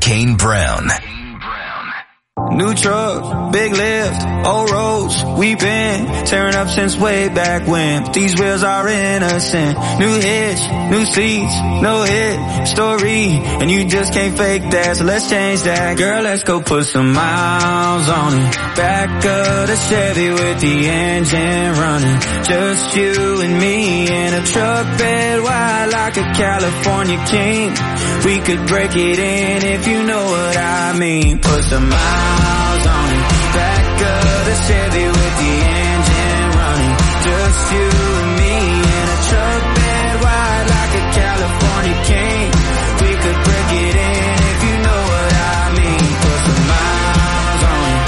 Kane Brown. New truck, big lift, old roads, we've been tearing up since way back when. But these wheels are innocent. New hitch, new seats, no hit story, and you just can't fake that, so let's change that. Girl, let's go put some miles on it. Back of the Chevy with the engine running. Just you and me in a truck bed wide like a California king. We could break it in if you know what I mean. Put some miles on it. Back of the Chevy with the engine running. Just you and me in a truck bed wide like a California king. We could break it in if you know what I mean. Put some miles on it.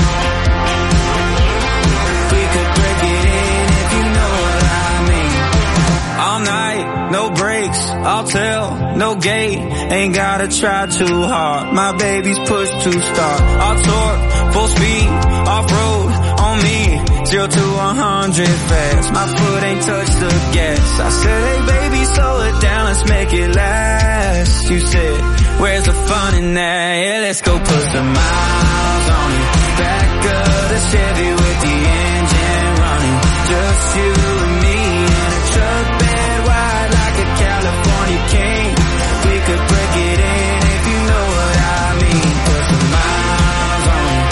We could break it in if you know what I mean. All night, no brakes, I'll tell, no gate. Ain't gotta try too hard. My baby's push to start. I'll torque, full speed, off-road, on me. 0 to 100 fast. My foot ain't touched the gas. I said, hey baby, slow it down, let's make it last. You said, where's the fun in that? Yeah, let's go put some miles on it. Back of the Chevy with the engine running. Just you and me in a truck bed wide like a California king. We could break it in if you know what I mean. Put some miles on it.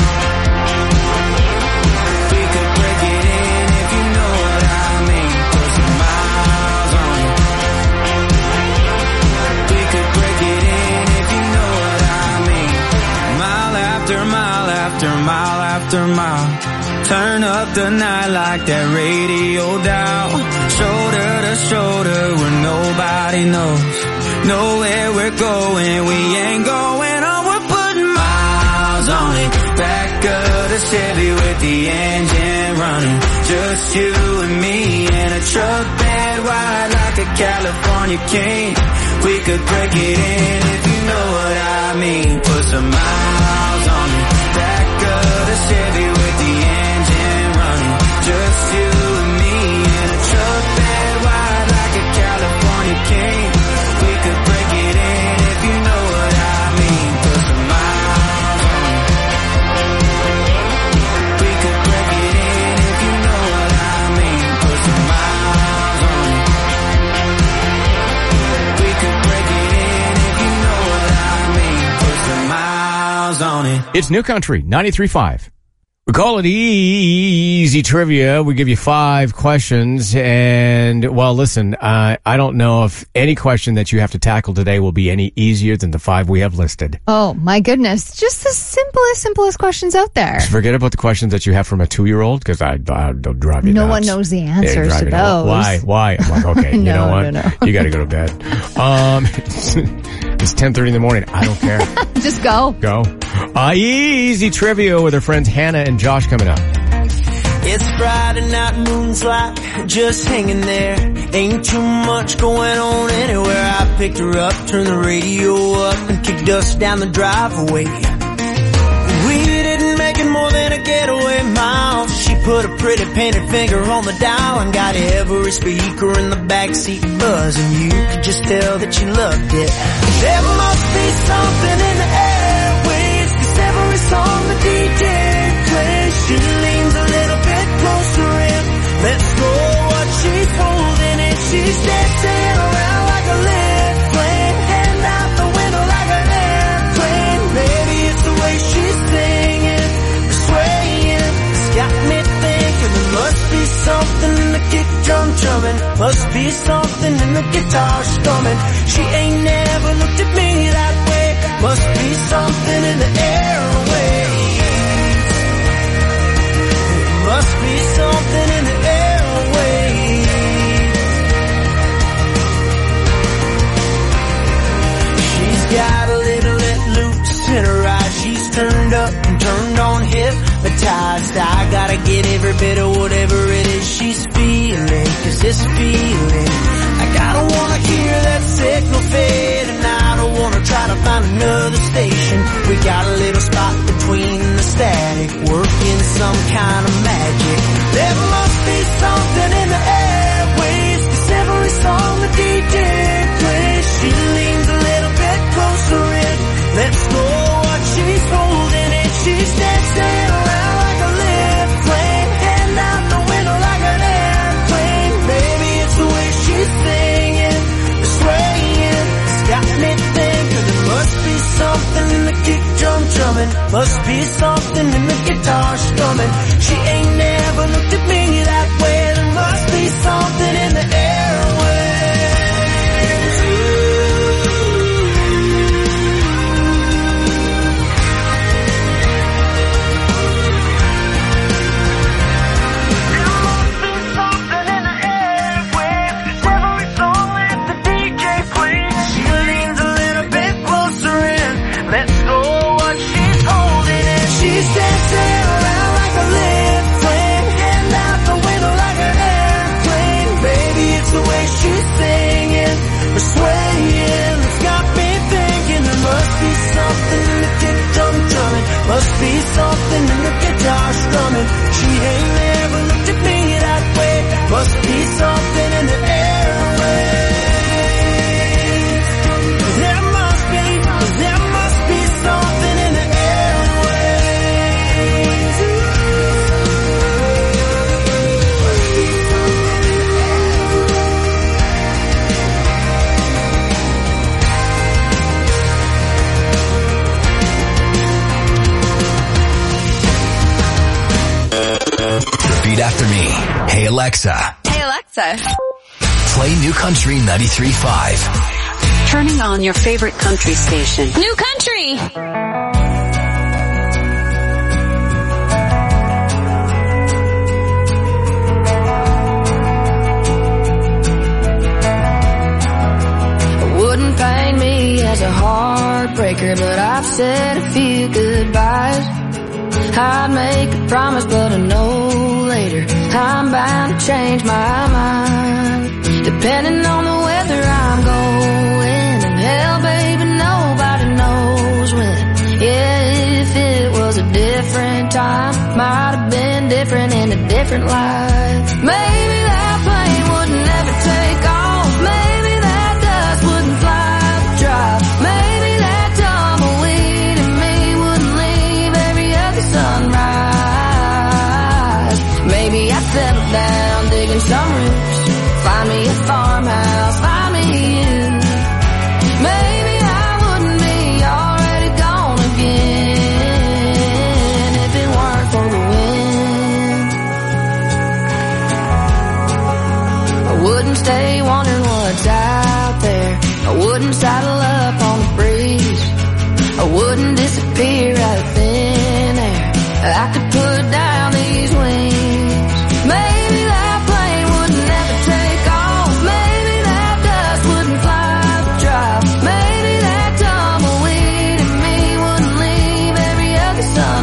We could break it in if you know what I mean. Put some miles on it. We could break it in if you know what I mean. Mile after mile after mile after mile. Turn up the night like that radio dial. Shoulder to shoulder where nobody knows. Nowhere we're going, we ain't going on. We're putting miles on it. Back of the Chevy with the engine running. Just you and me in a truck bed wide like a California king. We could break it in if you know what I mean. Put some miles on it. Back of the Chevy with the engine running. Just you and me in a truck bed wide like a California king. We could break it in if you know what I mean. Put some miles on it. We could break it in if you know what I mean. Put some miles on it. We could break it in if you know what I mean. Put some miles on it. It's New Country 93.5. We call it Easy Trivia. We give you 5 questions. And, well, listen, I don't know if any question that you have to tackle today will be any easier than the 5 we have listed. Oh, my goodness. Just the simplest questions out there. Just forget about the questions that you have from a 2-year-old, because they'll drive you nuts. No one knows the answers to those. Why? I'm like, okay, you know what? No. You got to go to bed. It's 10:30 in the morning. I don't care. Just go. Go. Easy Trivia with our friends Hannah and Josh coming up. It's Friday night, moon's like just hanging there. Ain't too much going on anywhere. I picked her up, turned the radio up, and kicked us down the driveway. We didn't make it more than a getaway mile. She put a pretty painted finger on the dial and got every speaker in the backseat buzzing. You could just tell that she loved it. There must be something in the airwaves, 'cause every song the DJ plays, she leans a little bit closer in. Let's go what she's holding, and she's dancing around like a lit flame, hand out the window like an airplane. Maybe it's the way she's singing, swaying. It's got me thinking there must be something in the kick drum drumming, must be something in the guitar strumming. She ain't never looked at me that way. Must be something in the airwaves. Must be something in the airwaves. She's got a little let loose in her eyes. She's turned up and turned on, hypnotized. I gotta get every bit of whatever it is she's feeling, 'cause this feeling, like I don't wanna hear that signal fade, and I don't wanna try to find another station. We got a little spot between the static, working some kind of magic. There must be something in the airwaves, 'cause every song the DJ plays, she leans a little bit closer in. Let's go Must be something in the guitar strumming. She ain't never looked at me that way. There must be something in the airwaves. Must be something in the guitar strumming. She ain't never looked at me that way. Must be something in the airwaves. There must be something in the airwaves. Must be something in the Repeat after me. Hey Alexa. Hey Alexa. Play New Country 93.5. Turning on your favorite country station. New Country. Wouldn't paint me as a heartbreaker, but I've said a few goodbyes. I'd make a promise, but I know later I'm bound to change my mind. Depending on the weather I'm going, and hell, baby, nobody knows when. Yeah, if it was a different time, might have been different in a different life. Maybe that plane would never take off. Maybe that dust wouldn't fly the drive. Maybe that tumbleweed in me wouldn't leave every other sunrise. Maybe I'd settle down digging some roots, find me a farmhouse, find me you. Maybe I wouldn't be already gone again if it weren't for the wind. I wouldn't stay wondering what's out there. I wouldn't saddle up on the breeze. I wouldn't disappear out of thin air. I could put down these wings. Maybe that plane would never take off. Maybe that dust wouldn't fly the drive. Maybe that tumbleweed in me wouldn't leave every other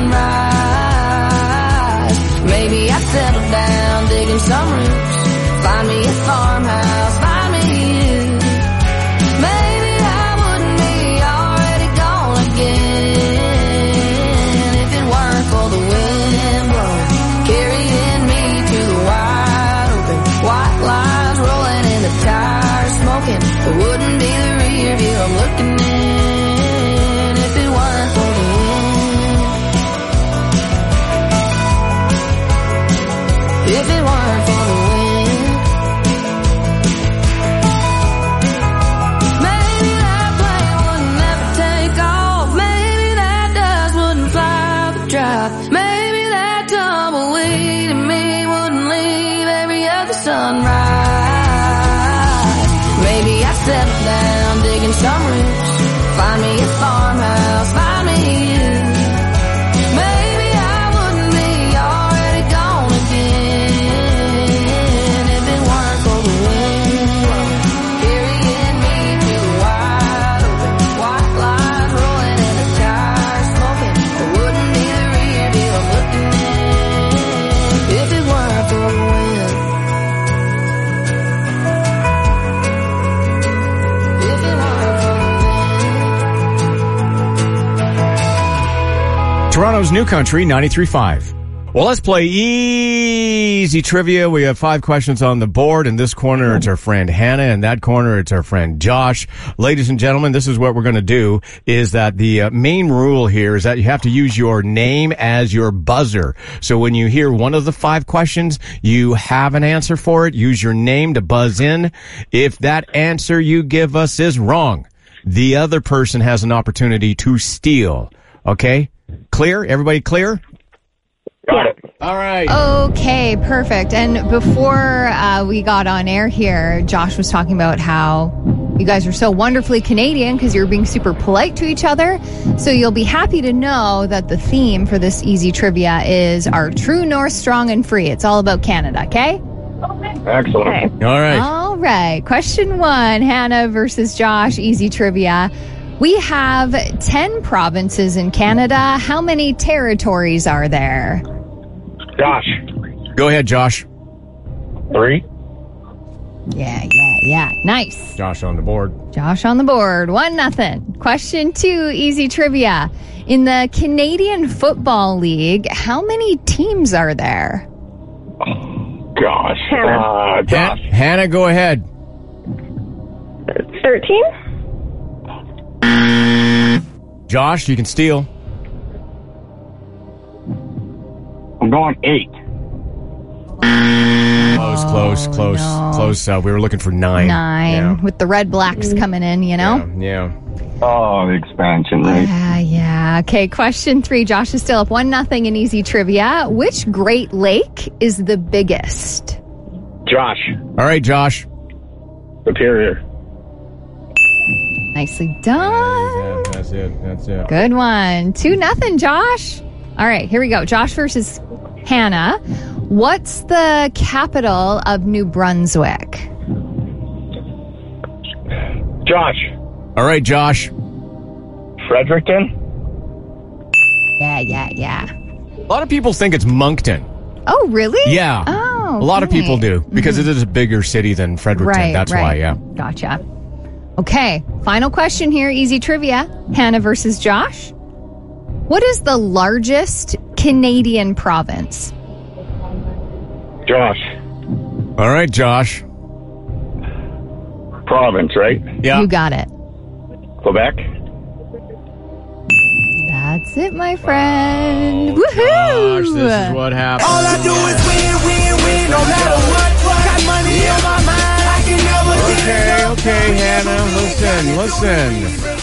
sunrise. Maybe I'd settle down digging some roots, find me a farmhouse, find me you. Maybe I wouldn't be already gone again if it weren't for the wind blowing, carrying me to the wide open. White lines rolling in the tires smoking. It wouldn't be the rear view I'm looking in if it weren't for the wind. If it weren't for the wind. Maybe that plane would never take off. Maybe that dust wouldn't fly the drive. Maybe that tumbleweed in me wouldn't leave every other sunrise. Maybe I'd settle down digging some roots, find me a farmhouse, find me you. Maybe I wouldn't be already gone again if it weren't for the wind blowing, carrying me to the wide open. White lines rolling in the tires smoking. It wouldn't be the rear view I'm looking in if it weren't for the wind. If it weren't for the wind. Toronto's New Country 93.5. Well, let's play easy trivia. We have 5 questions on the board. In this corner, it's our friend Hannah. In that corner, it's our friend Josh. Ladies and gentlemen, this is what we're going to do, is that the main rule here is that you have to use your name as your buzzer. So when you hear one of the 5 questions, you have an answer for it. Use your name to buzz in. If that answer you give us is wrong, the other person has an opportunity to steal. Okay? Clear? Everybody clear? Got it. All right. Okay, perfect. And before we got on air here, Josh was talking about how you guys are so wonderfully Canadian because you're being super polite to each other. So you'll be happy to know that the theme for this easy trivia is our true north, strong and free. It's all about Canada, okay? Excellent. Okay. All right. All right. Question 1, Hannah versus Josh, easy trivia. We have 10 provinces in Canada. How many territories are there? Josh. Go ahead, Josh. 3. Yeah. Nice. Josh on the board. Josh on the board. 1-0. Question 2, easy trivia. In the Canadian Football League, how many teams are there? Gosh. Josh. Hannah, go ahead. 13? Josh, you can steal. I'm going 8. Close. We were looking for 9. 9. Yeah. With the Red Blacks coming in, you know? Yeah. Oh, the expansion, right? Yeah. Okay, question 3. Josh is still up 1-0 in easy trivia. Which Great Lake is the biggest? Josh. All right, Josh. Superior. Nicely done. That's it. Good one. 2-0, Josh. All right, here we go. Josh versus Hannah. What's the capital of New Brunswick? Josh. All right, Josh. Fredericton. Yeah. A lot of people think it's Moncton. Oh, really? Yeah. Oh, a lot of okay. people do because it is a bigger city than Fredericton. Right, That's right. why, yeah. Gotcha. Okay, final question here, easy trivia. Hannah versus Josh. What is the largest Canadian province? Josh. All right, Josh. Province, right? Yeah. You got it. Quebec. That's it, my friend. Gosh, Woohoo! this is what happens. All I do is win, no matter what. Got money on my mind, I can never Okay, Hannah, listen.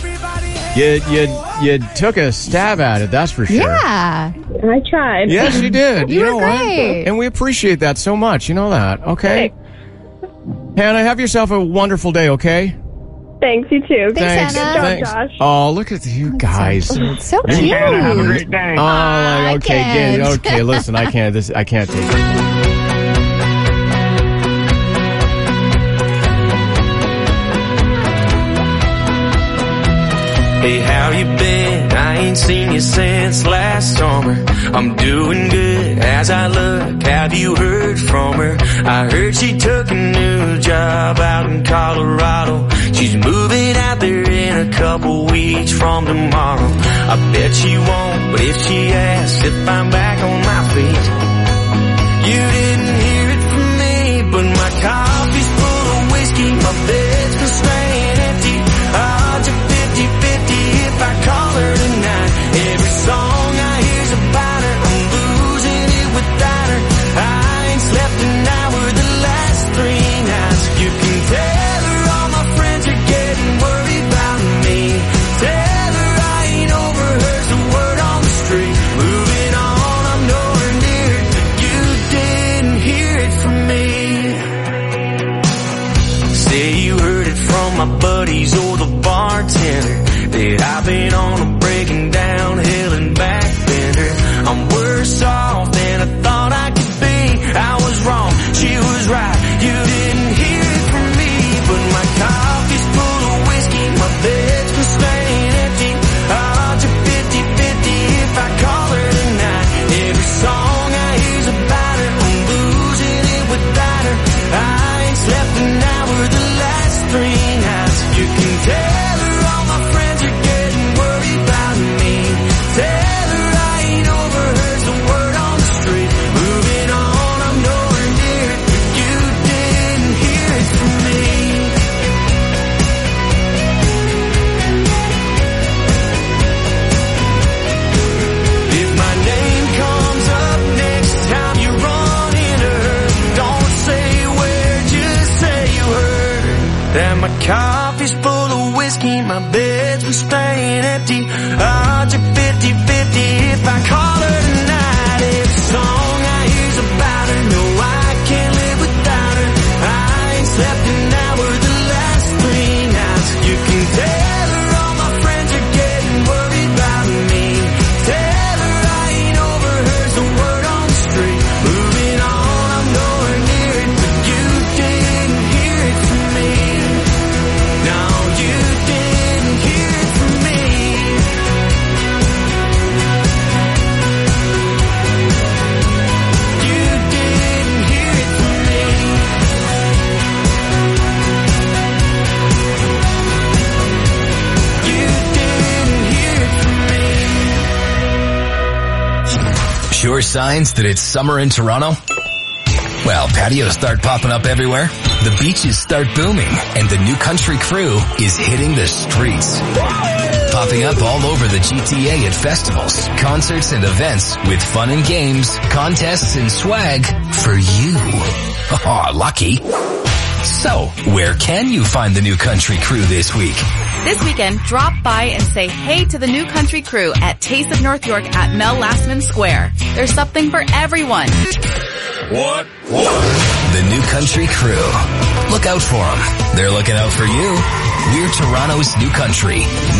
You took a stab at it, that's for sure. Yeah. I tried. Yes, you did. You were know what? great. And we appreciate that so much. You know that, okay? Hannah, have yourself a wonderful day, okay? Thanks, you too. Thanks, Hannah. Good job, Josh. Oh, look at you guys. It's so cute. Have a great day. Oh, I okay, can't. okay. Listen, I can't take it. Hey, how you been? I ain't seen you since last summer. I'm doing good as I look. Have you heard from her? I heard she took a new job out in Colorado. She's moving out there in a couple weeks from tomorrow. I bet she won't, but if she asks if I'm back on my feet, you didn't hear it from me, but my coffee's full of whiskey, my bed's been staying empty. Odds are 50-50 if I call her tonight. Every song I hear's about her, I'm losing it without her. I ain't slept an hour the last 3 nights. You can tell her all my friends are getting worried about me. Tell her I ain't over her's the word on the street. Moving on, I'm nowhere near it, but you didn't hear it from me. empty. Odds are 50-50 if I call her tonight. Every song I hear's about her. No, I can't live without her. I ain't slept an hour the last 3 nights. You can tell her all my friends are getting worried about me. Tell her I ain't over her's the word on the street. Moving on, I'm nowhere near it, but you didn't hear it from me. No, you didn't hear it from me. You didn't hear it from me. You didn't hear it from me. Sure signs that it's summer in Toronto? Well, patios start popping up everywhere, the beaches start booming, and the New Country Crew is hitting the streets. Popping up all over the GTA at festivals, concerts, and events with fun and games, contests, and swag for you. Oh, lucky. So, where can you find the New Country Crew this week? This weekend, drop by and say hey to the New Country Crew at Taste of North York at Mel Lastman Square. There's something for everyone. What? The New Country Crew. Look out for them. They're looking out for you. We're Toronto's New Country,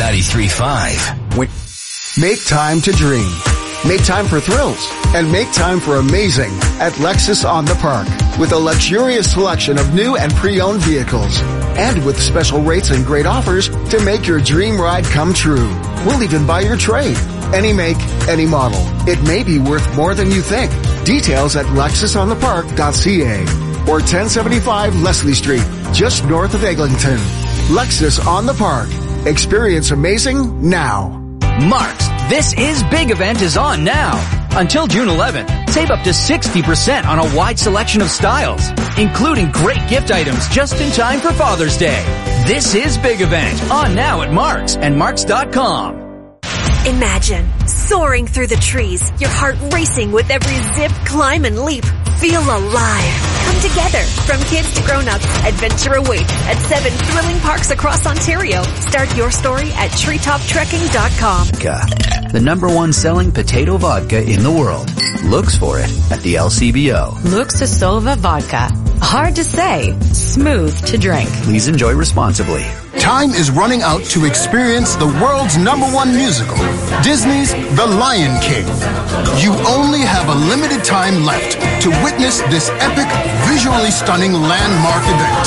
93.5. Make time to dream. Make time for thrills. And make time for amazing at Lexus on the Park. With a luxurious selection of new and pre-owned vehicles. And with special rates and great offers to make your dream ride come true. We'll even buy your trade. Any make, any model. It may be worth more than you think. Details at lexusonthepark.ca or 1075 Leslie Street, just north of Eglinton. Lexus on the Park. Experience amazing now. Marks, This Is Big event is on now. Until June 11th, save up to 60% on a wide selection of styles, including great gift items just in time for Father's Day. This Is Big event on now at Marks and Marks.com. Imagine soaring through the trees, your heart racing with every zip, climb, and leap. Feel alive. Come together. From kids to grown-ups, adventure awaits at 7 thrilling parks across Ontario. Start your story at treetoptrekking.com. The #1 selling potato vodka in the world. Looks for it at the LCBO. Luxusova vodka. Hard to say, smooth to drink. Please enjoy responsibly. Time is running out to experience the world's #1 musical, Disney's The Lion King. You only have a limited time left to witness this epic, visually stunning landmark event.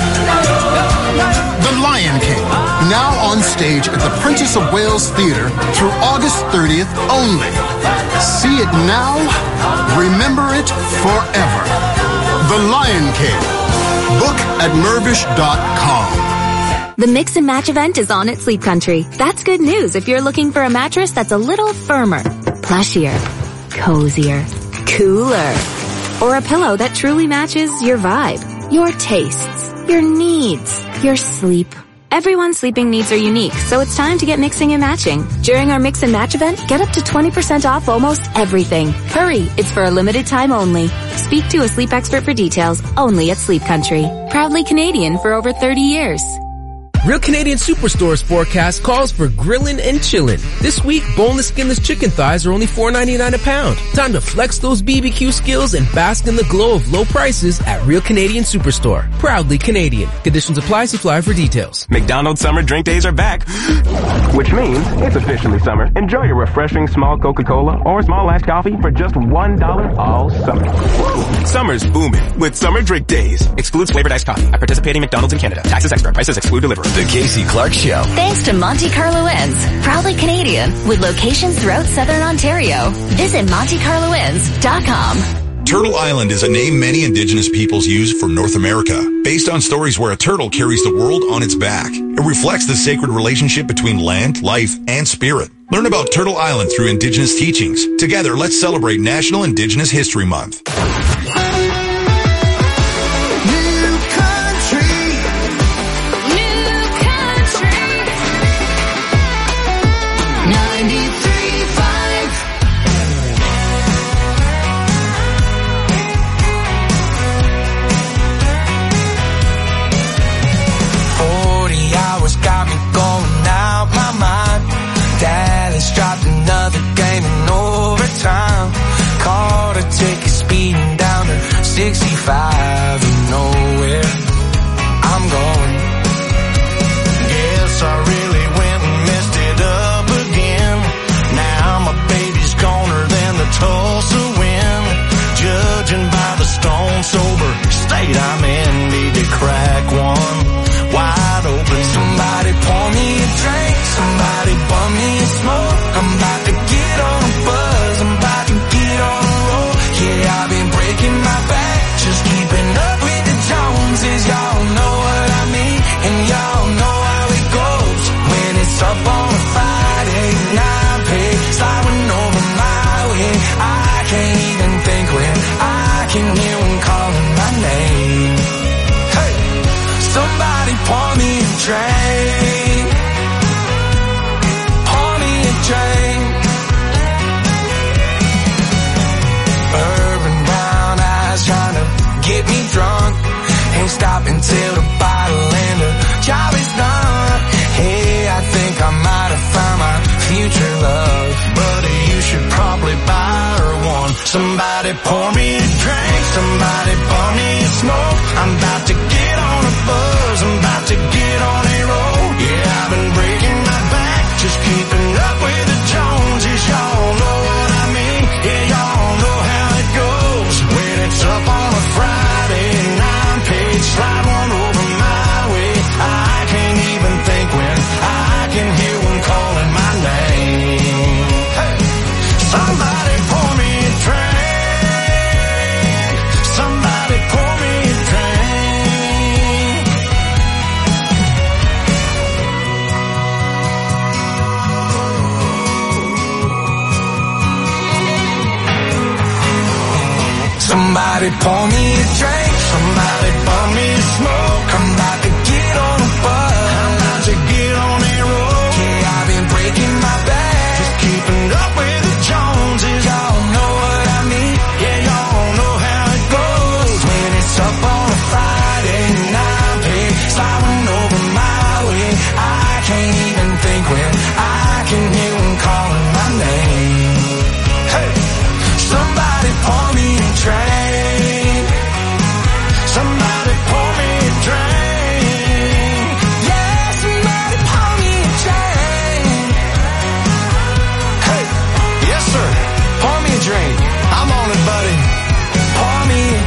The Lion King, now on stage at the Princess of Wales Theatre through August 30th only. See it now, remember it forever. The Lion King. Book at Mirvish.com. The Mix and Match event is on at Sleep Country. That's good news if you're looking for a mattress that's a little firmer, plushier, cozier, cooler, or a pillow that truly matches your vibe, your tastes, your needs, your sleep. Everyone's sleeping needs are unique, so it's time to get mixing and matching. During our Mix and Match event, get up to 20% off almost everything. Hurry, it's for a limited time only. Speak to a sleep expert for details, only at Sleep Country. Proudly Canadian for over 30 years. Real Canadian Superstore's forecast calls for grillin' and chillin'. This week, boneless, skinless chicken thighs are only $4.99 a pound. Time to flex those BBQ skills and bask in the glow of low prices at Real Canadian Superstore. Proudly Canadian. Conditions apply. See flyer for details. McDonald's summer drink days are back, which means it's officially summer. Enjoy your refreshing small Coca-Cola or small iced coffee for just $1 all summer. Woo! Summer's booming with summer drink days. Excludes flavored iced coffee at participating McDonald's in Canada. Taxes extra. Prices exclude delivery. The Casey Clark Show. Thanks to Monte Carlo Inns. Proudly Canadian with locations throughout Southern Ontario. Visit MonteCarloInns.com. Turtle Island is a name many Indigenous peoples use for North America, based on stories where a turtle carries the world on its back. It reflects the sacred relationship between land, life, and spirit. Learn about Turtle Island through Indigenous teachings. Together, let's celebrate National Indigenous History Month. 65 and nowhere I'm going. Guess I really went and messed it up again. Now my baby's goner than the Tulsa wind. Judging by the stone sober state I'm in, need to crack one wide open. Somebody pour me a drink, somebody bum me a smoke. I'm about to get on a buzz, I'm about to get on a roll. Yeah, I've been breaking my back, just keeping up with the Joneses. Y'all know what I mean, and y'all know how it goes. When it's up on a Friday and I pay, sliding over my way. I can't even think when I can hear one calling my name. Hey, somebody pour me a drink, pour me a drink. Urban brown eyes trying to get me drunk. Ain't stopping till the bottle and the job is done. Hey, I think I might have found my future love, but you should probably buy her one. Somebody pour me a drink, somebody pour me a smoke. I'm about to get on a buzz, I'm about to get on a roll. Yeah, I've been breaking my back, just keeping up with the Joneses. Y'all know what I mean, yeah, y'all know how it goes. When it's up on a Friday and I'm paid, slide one over my way. I can't even think when I can hear one calling my name. Hey, somebody pour me a drink, somebody pour me a drink. Somebody pour me a drink, somebody pour me a smoke. I'm about to get on a buzz, I'm about to get on a roll. Yeah, I've been breaking my back, just keeping up with the Joneses. Y'all know what I mean, yeah, y'all know how it goes. When it's up on a Friday and I'm paid, sliding over my way. I can't even think when I can hear one calling my name. Hey, somebody pour me a drink, somebody pour me a drink. Yeah, somebody pour me a drink. Hey, yes sir, pour me a drink. I'm on it, buddy. Pour me a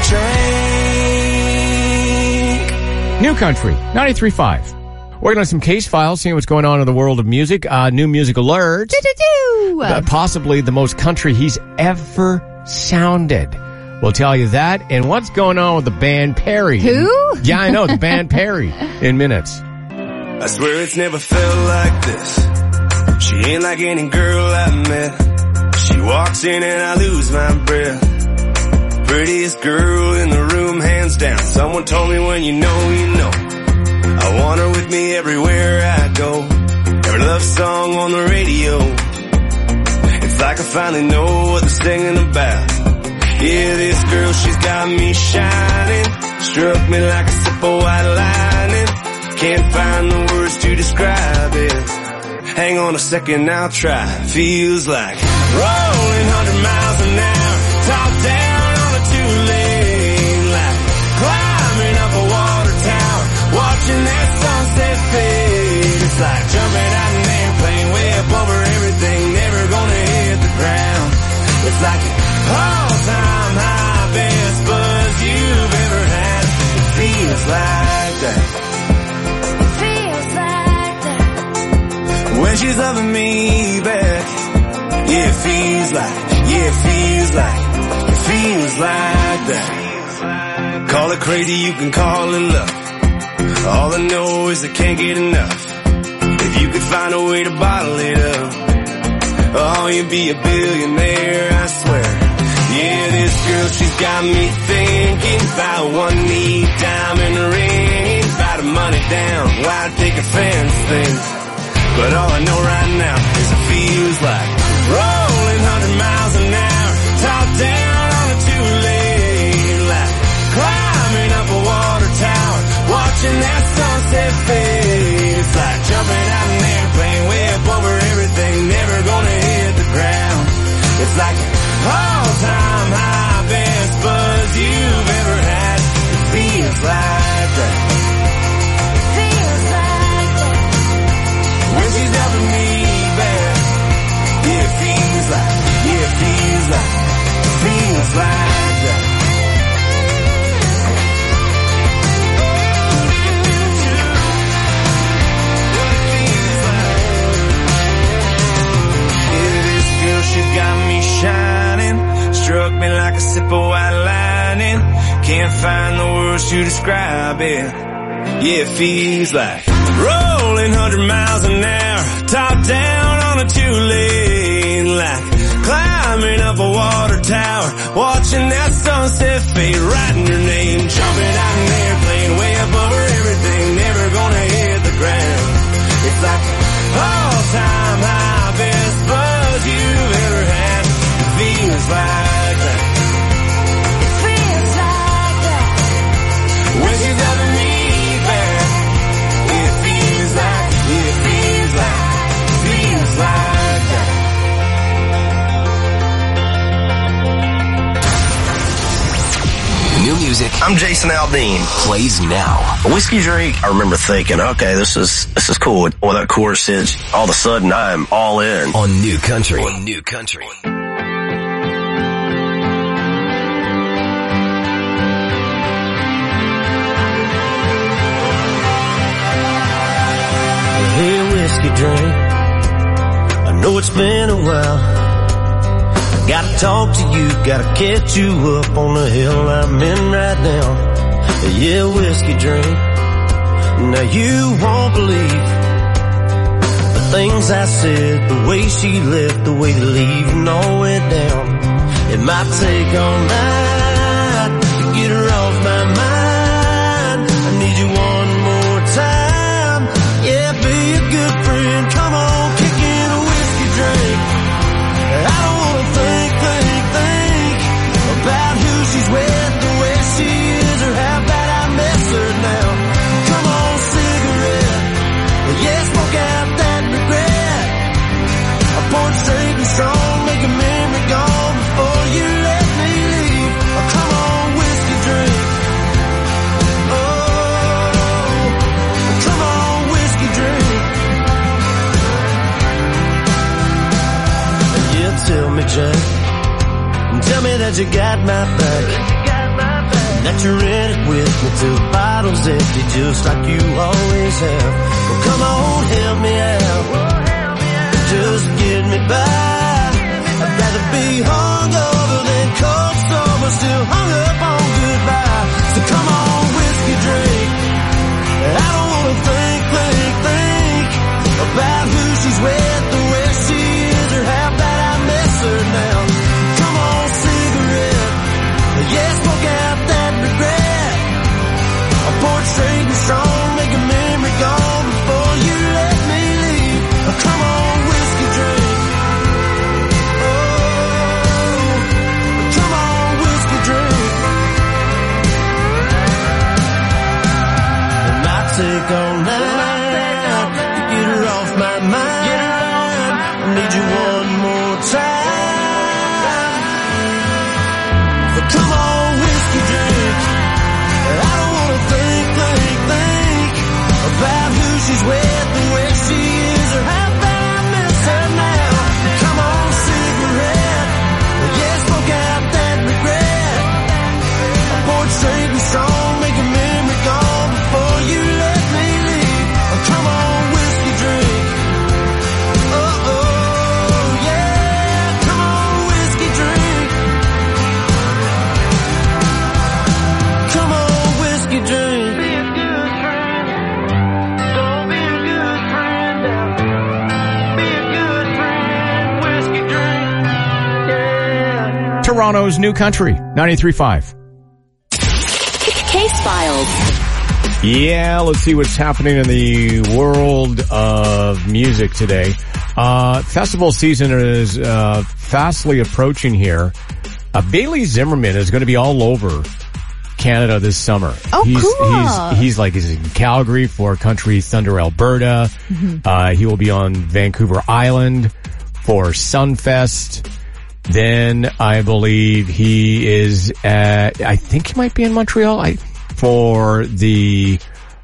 drink. New Country, 93.5. Working on some case files, seeing what's going on in the world of music. New music alert. Possibly the most country he's ever sounded. We'll tell you that. And what's going on with the band Perry. Who? Yeah, I know, the band Perry in minutes. I swear it's never felt like this. She ain't like any girl I've met. She walks in and I lose my breath. Prettiest girl in the room, hands down. Someone told me when you know, you know. I want her with me everywhere I go. Every love song on the radio. It's like I finally know what they're singing about. Yeah, this girl, she's got me shining. Struck me like a sip of white lightning. Can't find the words to describe it. Hang on a second, I'll try. Feels like rolling 100 miles an hour, top down on a two-lane, like climbing up a water tower, watching that sunset fade. It's like jumping out an airplane way up over everything, never gonna hit the ground. It's like an all-time high, best buzz you've ever had. It feels like that. When she's loving me back, yeah, it feels like that. Call it crazy, you can call it love. All I know is I can't get enough. If you could find a way to bottle it up, oh, you'd be a billionaire, I swear. Yeah, this girl, she's got me thinking about one neat diamond ring, about a money down, wide picket fence thing. But all I know right now is it feels like rolling 100 miles an hour, top down on a two-lane, like climbing up a water tower, watching that sunset fade. It's like jumping out an airplane way up over everything, never gonna hit the ground. It's like all-time high, best buzz you've ever a white lining. Can't find the words to describe it. Yeah, it feels like rolling 100 miles an hour, top down on a 2-lane, like climbing up a water tower, watching that sunset fade, writing your name, jumping out in an airplane, way up over everything, never gonna hit the ground. It's like all-time high, best buzz you've ever had. It feels like that. It feels like that. When she's having me back. It feels like that. New music. I'm Jason Aldean. Plays now. A whiskey drink, I remember thinking, okay, this is cool. Well, that chorus hits, all of a sudden I am all in. On New Country. On New Country. Hey, whiskey drink, I know it's been a while. Gotta talk to you, gotta catch you up on the hill I'm in right now. Yeah, whiskey drink. Now you won't believe the things I said, the way she left, the way to leave and all went down. It might take all night to get her off my mind. I need you one more time. Yeah, be a good friend. Come on, kick in a whiskey drink. I don't wanna think about who she's with, the way she is, or how bad I miss her now. Come on, cigarette. Yeah, smoke out that regret. I pour it straight and strong, make a memory gone before you let me leave. Oh, come on, whiskey drink. Oh, come on, whiskey drink. Yeah, tell me, Jack. Tell me that you got my back, that you're in it with me till the bottle's empty, just like you always have. Well, come on, help me out, just get me by. I'd rather be hungover than cold sober, still hung up on goodbye. So come on, whiskey drink. I don't wanna think about who she's with, the way she is, or how bad I miss her now. Yeah, smoke out that regret. I'll pour it straight and strong, make a memory gone before you let me leave. Oh, come on, whiskey drink. Oh, come on, whiskey drink. It might take all night to get her off my mind. I need you one more time. Come on, whiskey drink. I don't wanna think about who she's with, the way she is, or how bad I miss her now. Come on, cigarette. Yeah, smoke out that regret. I pour it straight and strong, make a memory gone before you let me leave. Oh, come on, whiskey drink. Oh, yeah, come on, whiskey drink. Come on, whiskey drink. Be a good friend. Don't be a good friend. Be a good friend. Whiskey drink. Yeah. Toronto's New Country, 93.5. Case Files. Yeah, let's see what's happening in the world of music today. Festival season is fastly approaching here. Bailey Zimmerman is going to be all over Canada this summer. Oh, cool. He's in Calgary for Country Thunder Alberta. Mm-hmm. He will be on Vancouver Island for Sunfest. Then I believe he is at, I think he might be in Montreal for the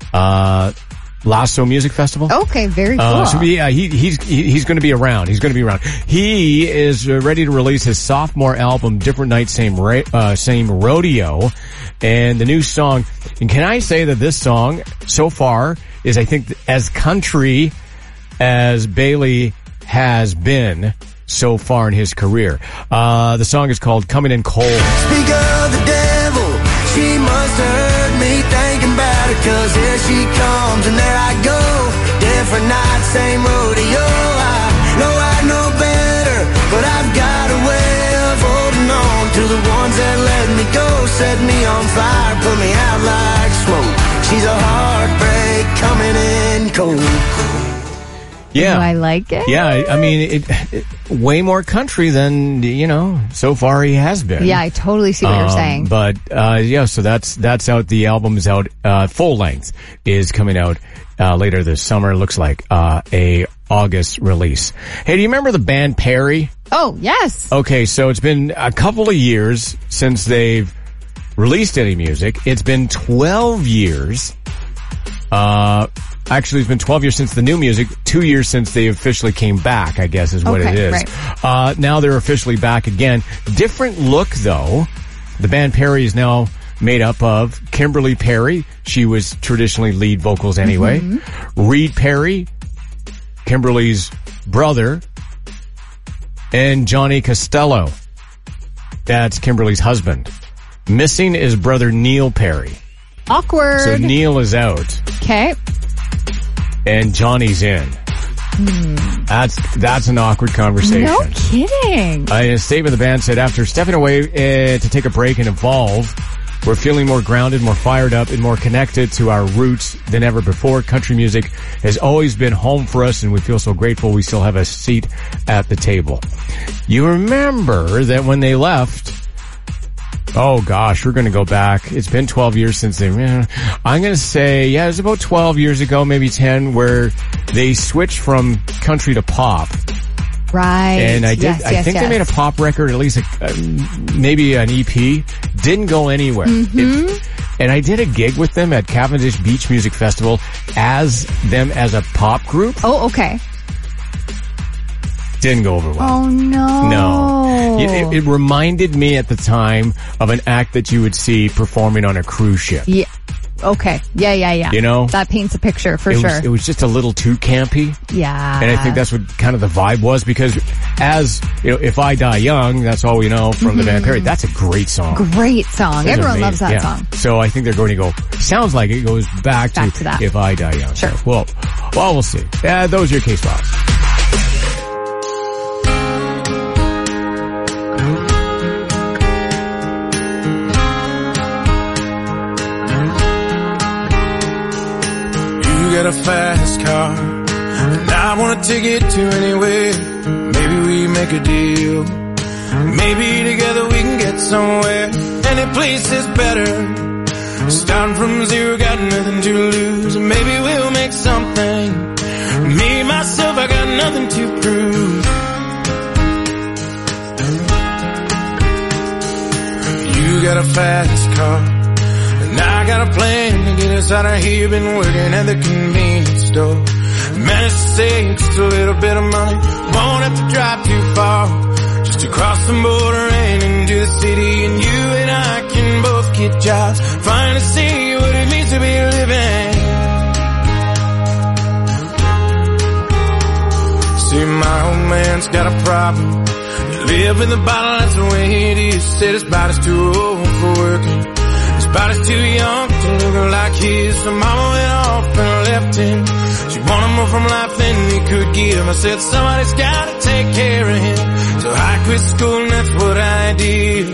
Lasso Music Festival. Okay, very cool. So yeah, he's going to be around. He's going to be around. He is ready to release his sophomore album, Different Night, Same Rodeo, and the new song. And can I say that this song so far is, I think, as country as Bailey has been so far in his career. The song is called Coming In Cold. Speak of the devil, she must have heard me thinking about it, 'cause here she comes and there I go. Different night, same rodeo. I know I know better, but I've got a way of holding on to the ones that let me go. Set me on fire, put me out like smoke. She's a heartbreak coming in cold. Yeah. Do I like it? Yeah, I mean, it way more country than, so far he has been. Yeah, I totally see what you're saying. But, so that's out. The album is out, full length is coming out, later this summer. Looks like, a August release. Hey, do you remember the band Perry? Oh, yes. Okay, so it's been a couple of years since they've released any music. It's been 12 years. Actually, it's been 12 years since the new music, 2 years since they officially came back, I guess is what it is. Right. Now they're officially back again. Different look, though. The band Perry is now made up of Kimberly Perry. She was traditionally lead vocals anyway. Mm-hmm. Reed Perry, Kimberly's brother, and Johnny Costello. That's Kimberly's husband. Missing is brother Neil Perry. Awkward. So Neil is out. Okay. And Johnny's in. That's an awkward conversation. No kidding. In a statement, the band said, after stepping away to take a break and evolve, we're feeling more grounded, more fired up, and more connected to our roots than ever before. Country music has always been home for us, and we feel so grateful we still have a seat at the table. You remember that when they left, oh gosh, we're going to go back. It's been 12 years since they, I'm going to say, it was about 12 years ago, maybe 10, where they switched from country to pop. Right. And I think they made a pop record, at least maybe an EP. Didn't go anywhere. Mm-hmm. And I did a gig with them at Cavendish Beach Music Festival as them as a pop group. Oh, okay. Didn't go over well. Oh, no. No. It reminded me at the time of an act that you would see performing on a cruise ship. Yeah. Okay. Yeah. You know? That paints a picture for sure. It was just a little too campy. Yeah. And I think that's what kind of the vibe was, because as, If I Die Young, that's all we know from the band Perry. That's a great song. Great song. Everyone loves that song. So I think they're going to go, sounds like it goes back to that. If I Die Young. Sure. So, well, we'll see. Those are your case files. Got a fast car, and I wanna take it to anywhere. Maybe we make a deal. Maybe together we can get somewhere. Any place is better. Starting from zero, got nothing to lose. Maybe we'll make something. Me, myself, I got nothing to prove. You got a fast car, and I got a plan to get us out of here. Been working at the convenience store. Managed to save just a little bit of money. Won't have to drive too far. Just across the border and into the city. And you and I can both get jobs. Finally see what it means to be living. See, my old man's got a problem. You live in the bottle, that's the way it is. Said his body's too old for working. Body's too young to look like his. So mama went off and left him. She wanted more from life than he could give. I said somebody's gotta take care of him. So I quit school and that's what I did.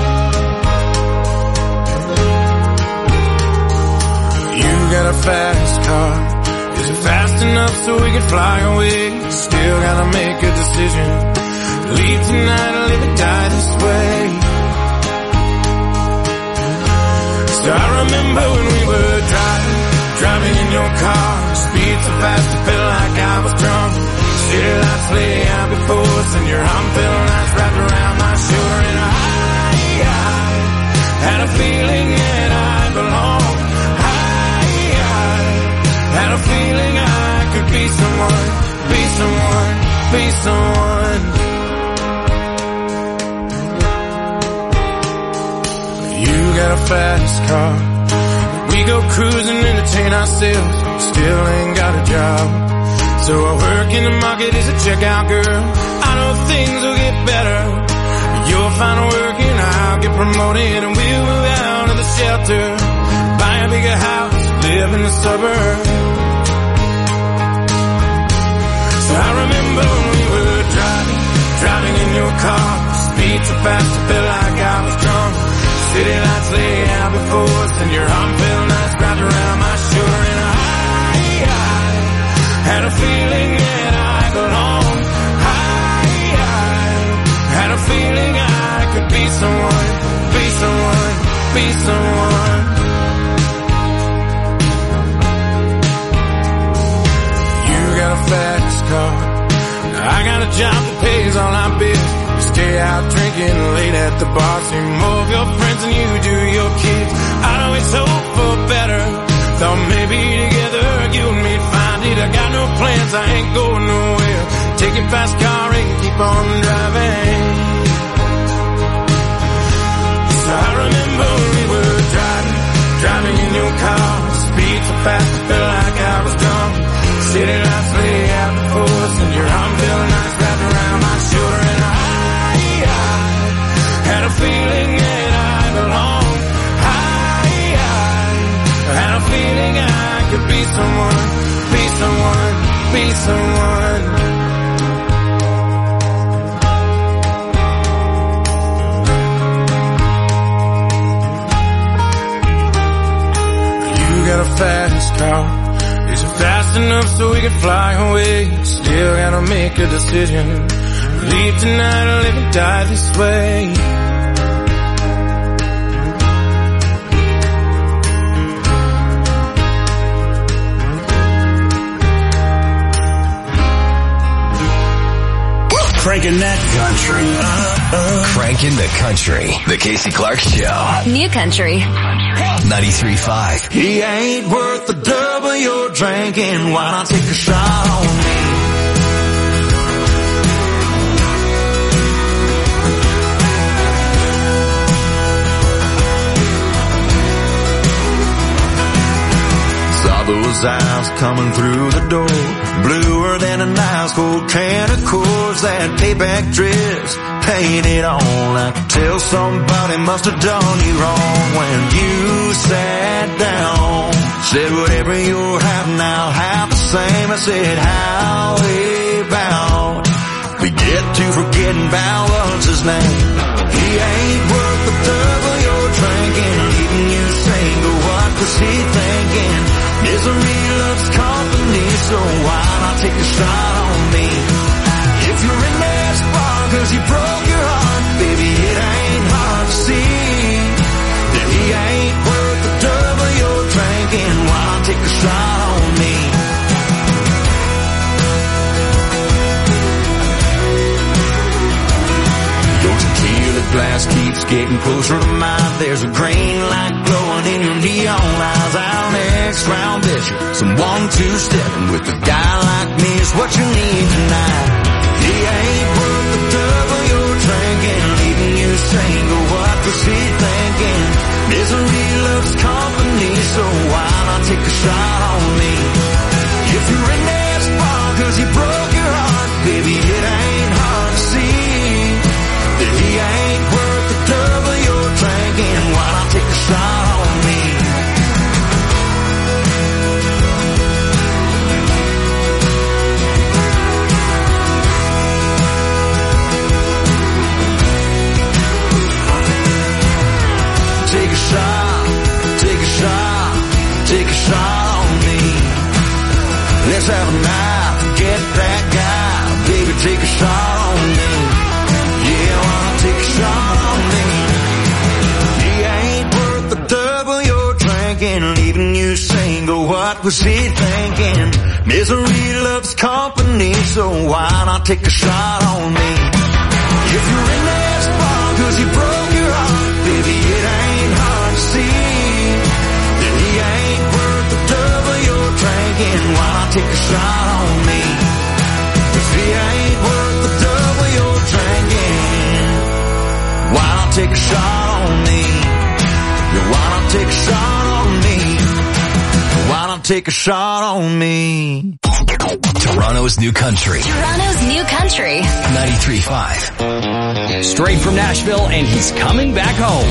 You got a fast car. Is it fast enough so we can fly away? Still gotta make a decision. Leave tonight or live and die this way. So I remember when we were driving in your car. Speed so fast I felt like I was drunk. City lights lay out before us, and your arm felt nice wrapped around my shoulder. And I had a feeling that I belonged. I had a feeling I could be someone, be someone, be someone. You got a fast car. We go cruising, entertain ourselves. Still ain't got a job. So I work in the market as a checkout girl. I know things promoted and we'll move out of the shelter, buy a bigger house, live in the suburbs. So I remember when we were driving in your car, speed so fast I felt like I was drunk. City lights lay out before us and your arm felt nice wrapped around my shoulder, and I had a feeling that I belonged. I had a feeling I could be someone, be someone, be someone. You got a fast car, I got a job that pays all my bills. You stay out drinking late at the bar, see more of your friends than you do your kids. I'd always hope for better, thought maybe together you and me'd find it. I got no plans, I ain't going nowhere. Take your fast car and keep on driving. So I remember we were driving in your car, speed so fast I felt like I was drunk. City lights lay out before us and your arm felt nice wrapped around my shoulder, and I had a feeling that I belonged. I had a feeling I could be someone, be someone, be someone. You got a fast car, is it fast enough so we can fly away? Still gotta make a decision, leave tonight or live and die this way. Cranking that country. Cranking the country. The Casey Clark Show. New Country. 93.5. He ain't worth the double you're drinking. Why not take a shot on me? Saw those eyes coming through the door, bluer than an ice cold can of Coors. That payback dress painted on. I could tell somebody must have done you wrong when you sat down. Said whatever you're having, I'll have the same. I said how about we get to forgetting about what's his name. He ain't worth the double you're drinking, leaving you single. What was he thinking? Misery loves company, so why not take a shot on me? If you're in this bar cause you broke your heart, baby, it ain't hard to see that he ain't worth the double you're drinking. Why not take a shot on me? Your tequila glass keeps getting closer to mine. There's a green light glowing in your neon eyes. Our next round, bet you some 1-2-stepping with a guy like me is what you need tonight. He ain't worth the double you're drinking, leaving you single. What was he thinking? Misery loves company, so why not take a shot on me? If you're in this bar cause you broke your heart, baby, it ain't hard to see that he ain't worth the double you're drinking. Why not take a shot on me? Take a shot, take a shot, take a shot on me. Let's have a night, forget that guy, baby, take a shot on me. Yeah, wanna take a shot on me. He ain't worth the double you're drinking, leaving you single. What was he thinking? Misery loves company, so why not take a shot on me? If you're in this bar cause you broke your heart, baby, it ain't hard to see that he ain't worth the double you're drinking. Why not take a shot on me? If he ain't worth the double you're drinking, why not take a shot on me? Yeah, why not take a shot on me? Why not take a shot on me? Toronto's New Country. Toronto's New Country. 93.5. Straight from Nashville, and he's coming back home.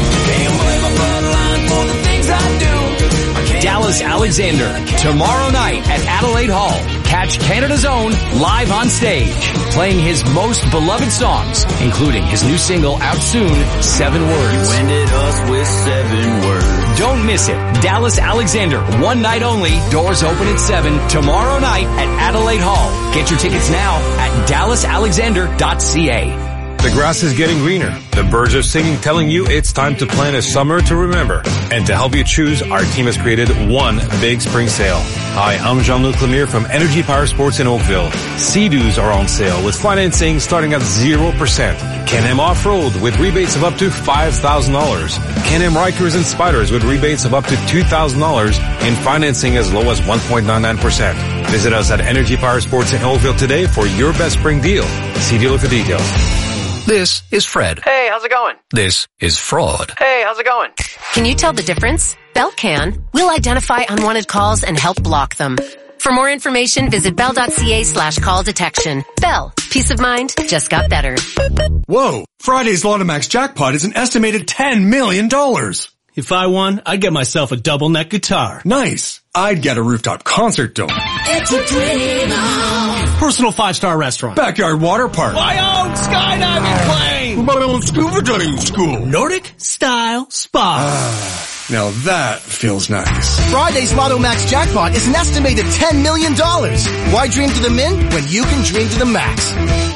Dallas Alexander, tomorrow night at Adelaide Hall. Catch Canada's Own live on stage, playing his most beloved songs, including his new single out soon, 7 Words. You ended us with 7 words. Don't miss it. Dallas Alexander, one night only. Doors open at 7 tomorrow night at Adelaide Hall. Get your tickets now at dallasalexander.ca. The grass is getting greener. The birds are singing, telling you it's time to plan a summer to remember. And to help you choose, our team has created one big spring sale. Hi, I'm Jean-Luc Lemire from Energy Power Sports in Oakville. Sea-Doos are on sale with financing starting at 0%. Can-Am Off-Road with rebates of up to $5,000. Can-Am Rikers and Spiders with rebates of up to $2,000 and financing as low as 1.99%. Visit us at Energy Power Sports in Oakville today for your best spring deal. See dealer for details. This is Fred. Hey, how's it going? This is Fraud. Hey, how's it going? Can you tell the difference? Bell can. We'll identify unwanted calls and help block them. For more information, visit bell.ca/call detection. Bell. Peace of mind just got better. Whoa! Friday's Lotomax jackpot is an estimated $10 million. If I won, I'd get myself a double neck guitar. Nice. I'd get a rooftop concert dome. It's a dream. Personal 5-star restaurant. Backyard water park. My own skydiving plane. Scuba diving school. Nordic style spa. Now that feels nice. Friday's Lotomax jackpot is an estimated $10 million. Why dream to the min when you can dream to the max?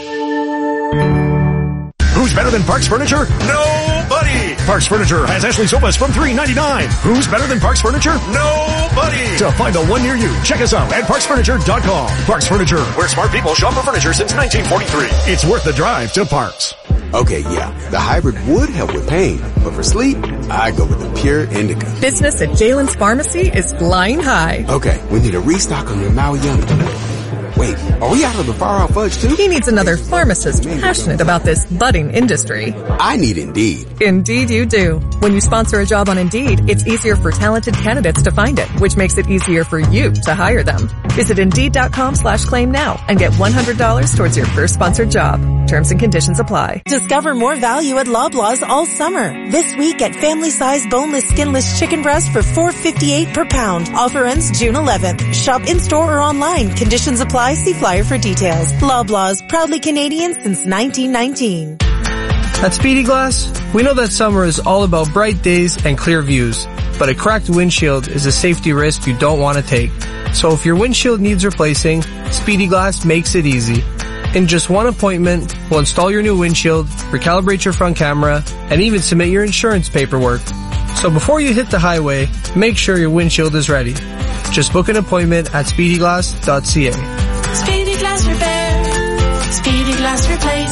Who's better than Parks Furniture? Nobody! Parks Furniture has Ashley sofas from $399. Who's better than Parks Furniture? Nobody! To find the one near you, check us out at parksfurniture.com. Parks Furniture, where smart people shop for furniture since 1943. It's worth the drive to Parks. Okay, yeah, the hybrid would help with pain, but for sleep, I go with the Pure Indica. Business at Jalen's Pharmacy is flying high. Okay, we need a restock on your Maui Yummy. Wait, are we out of the Far Out Fudge too? He needs another pharmacist passionate about this budding industry. I need Indeed. Indeed you do. When you sponsor a job on Indeed, it's easier for talented candidates to find it, which makes it easier for you to hire them. Visit Indeed.com/claim now and get $100 towards your first sponsored job. Terms and conditions apply. Discover more value at Loblaws all summer. This week get family-sized boneless, skinless chicken breast for $4.58 per pound. Offer ends June 11th. Shop in-store or online. Conditions apply. See flyer for details. Loblaws, proudly Canadian since 1919. At Speedy Glass, we know that summer is all about bright days and clear views, but a cracked windshield is a safety risk you don't want to take. So if your windshield needs replacing, Speedy Glass makes it easy. In just one appointment, we'll install your new windshield, recalibrate your front camera, and even submit your insurance paperwork. So before you hit the highway, make sure your windshield is ready. Just book an appointment at speedyglass.ca. Speedy Glass Repair. Speedy Glass Replace.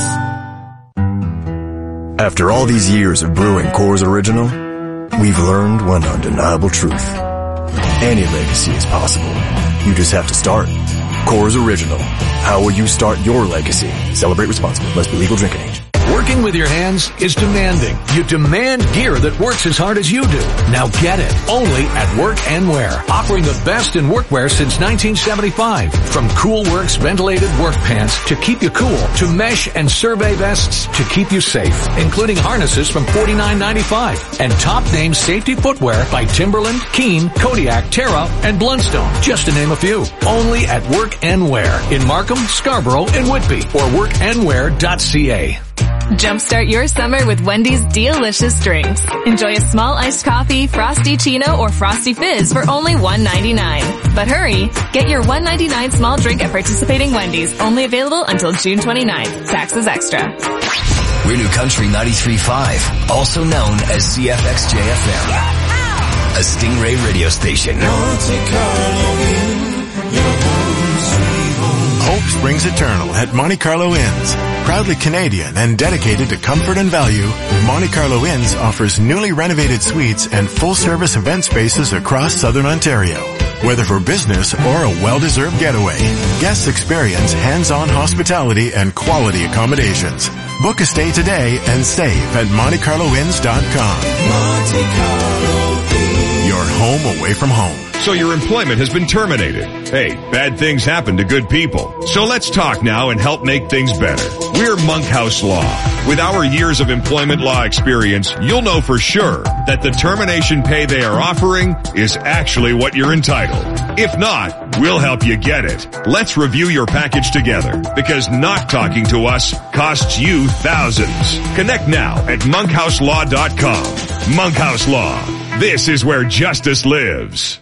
After all these years of brewing Coors Original, we've learned one undeniable truth. Any legacy is possible. You just have to start. Coors Original. How will you start your legacy? Celebrate responsibly. Must be legal drinking age. Working with your hands is demanding. You demand gear that works as hard as you do. Now get it. Only at Work and Wear. Offering the best in workwear since 1975. From Cool Works ventilated work pants to keep you cool, to mesh and survey vests to keep you safe, including harnesses from $49.95 and top name safety footwear by Timberland, Keen, Kodiak, Terra, and Blundstone, just to name a few. Only at Work and Wear in Markham, Scarborough, and Whitby, or workandwear.ca. Jumpstart your summer with Wendy's delicious drinks. Enjoy a small iced coffee, frosty chino, or frosty fizz for only $1.99. But hurry, get your $1.99 small drink at participating Wendy's, only available until June 29th. Taxes extra. We're New Country 93.5, also known as CFXJ-FM, a Stingray radio station. Hope springs eternal at Monte Carlo Inns. Proudly Canadian and dedicated to comfort and value, Monte Carlo Inns offers newly renovated suites and full-service event spaces across Southern Ontario. Whether for business or a well-deserved getaway, guests experience hands-on hospitality and quality accommodations. Book a stay today and save at MonteCarloInns.com. Monte Carlo Inns. your home away from home. So your employment has been terminated. Hey, bad things happen to good people. So let's talk now and help make things better. We're Monkhouse Law. With our years of employment law experience, you'll know for sure that the termination pay they are offering is actually what you're entitled. If not, we'll help you get it. Let's review your package together, because not talking to us costs you thousands. Connect now at monkhouselaw.com. Monkhouse Law. This is where justice lives.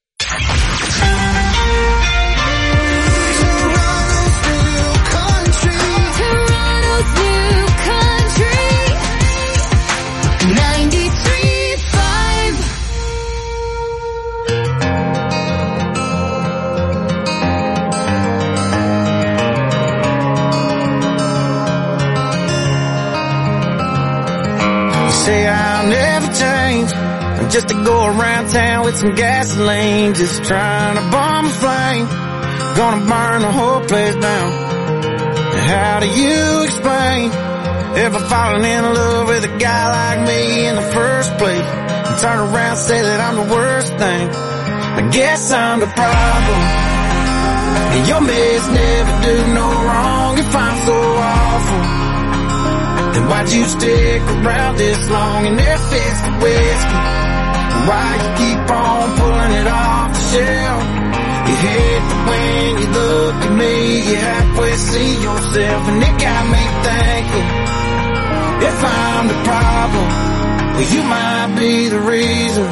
Say I'll never change. I'm just to go around town with some gasoline, just trying to bomb a flame. Gonna burn the whole place down. And how do you explain ever falling in love with a guy like me in the first place, and turn around and say that I'm the worst thing? I guess I'm the problem, and your mess never do no wrong. If I'm so awful, then why'd you stick around this long and never fix the whiskey? Why you keep on pulling it off the shelf? You hate that when you look at me, you halfway see yourself, and it got me thinking, if I'm the problem, well, you might be the reason.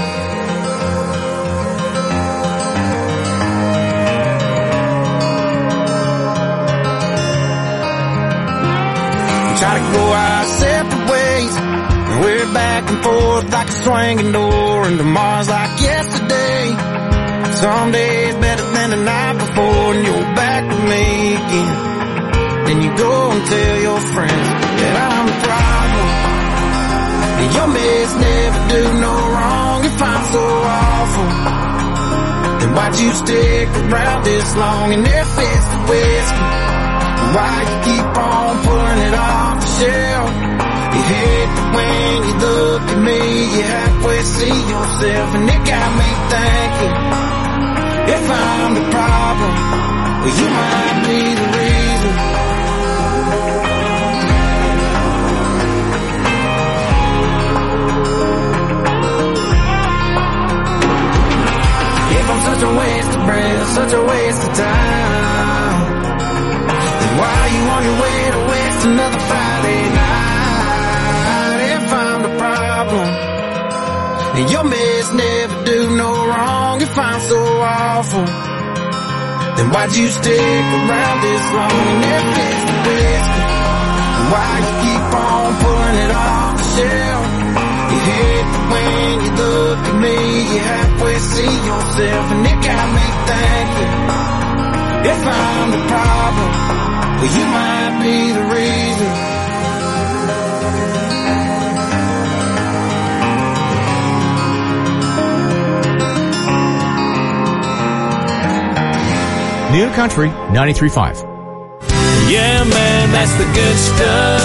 Try to go our separate ways, and we're back and forth like a swinging door, and tomorrow's like yesterday. Some days better than the night before, and you're back with me again. Then you go and tell your friends that I'm the problem, and your mess never do no wrong. If I'm so awful, then why'd you stick around this long and never fix the whiskey? Why you keep on pulling it off the shelf? You hate that when you look at me, you halfway see yourself, and it got me thinking, if I'm the problem, well, you might be the reason. If I'm such a waste of breath, such a waste of time, why are you on your way to waste another Friday night? If I'm the problem, and your mess never do no wrong. If I'm so awful, then why'd you stick around this long and never fix the whiskey? Why you keep on pulling it off the shelf? You hate that when you look at me, you halfway see yourself, and it got me thinking, if I'm the problem, well, you might be the reason. New Country 93.5. Yeah, man, that's the good stuff.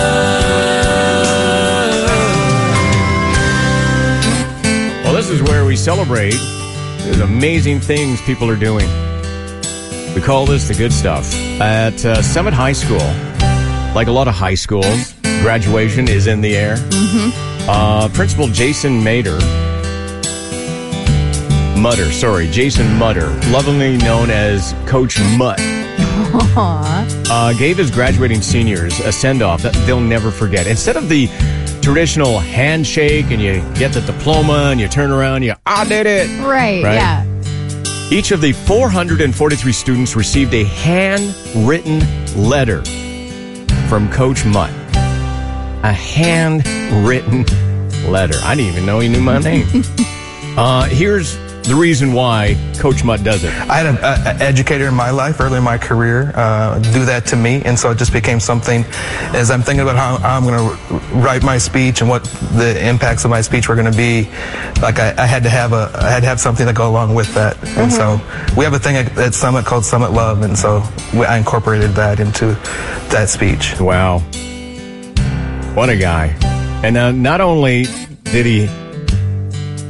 Well, this is where we celebrate the amazing things people are doing. We call this the good stuff. At Summit High School, like a lot of high schools, graduation is in the air. Mm-hmm. Principal Jason Mutter, lovingly known as Coach Mutt, gave his graduating seniors a send-off that they'll never forget. Instead of the traditional handshake and you get the diploma and you turn around, I did it. Right? Yeah. Each of the 443 students received a handwritten letter from Coach Mutt. A handwritten letter. I didn't even know he knew my name. Here's the reason why Coach Mutt does it. I had an educator in my life, early in my career, do that to me, and so it just became something, as I'm thinking about how I'm going to write my speech and what the impacts of my speech were going to be, like I had to have something to go along with that. Mm-hmm. And so we have a thing at Summit called Summit Love, and so I incorporated that into that speech. Wow. What a guy. And not only did he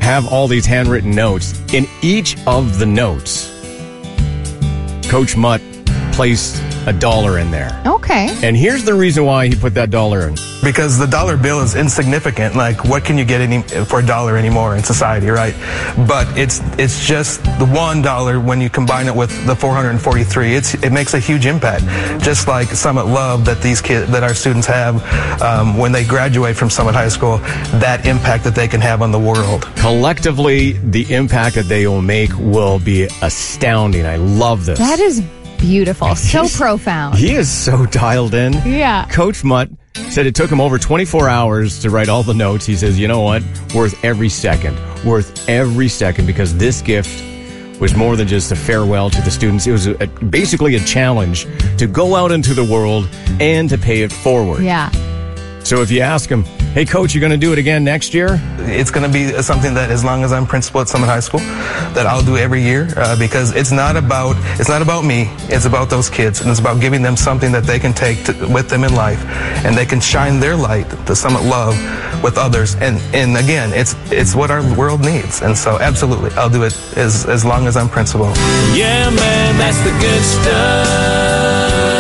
have all these handwritten notes. In each of the notes, Coach Mutt placed $1 in there. Okay. And here's the reason why he put that $1 in. Because the dollar bill is insignificant. Like, what can you get for $1 anymore in society, right? But it's just the $1 when you combine it with the 443. It makes a huge impact. Just like Summit Love that our students have when they graduate from Summit High School, that impact that they can have on the world. Collectively, the impact that they will make will be astounding. I love this. That is beautiful. So profound. He is so dialed in. Yeah. Coach Mutt said it took him over 24 hours to write all the notes. He says, you know what? Worth every second, because this gift was more than just a farewell to the students. It was basically a challenge to go out into the world and to pay it forward. Yeah. So if you ask him, hey, Coach, you going to do it again next year? It's going to be something that, as long as I'm principal at Summit High School, that I'll do every year because it's not about me. It's about those kids, and it's about giving them something that they can take with them in life, and they can shine their light, the Summit Love, with others. And again, it's what our world needs. And so, absolutely, I'll do it as long as I'm principal. Yeah, man, that's the good stuff.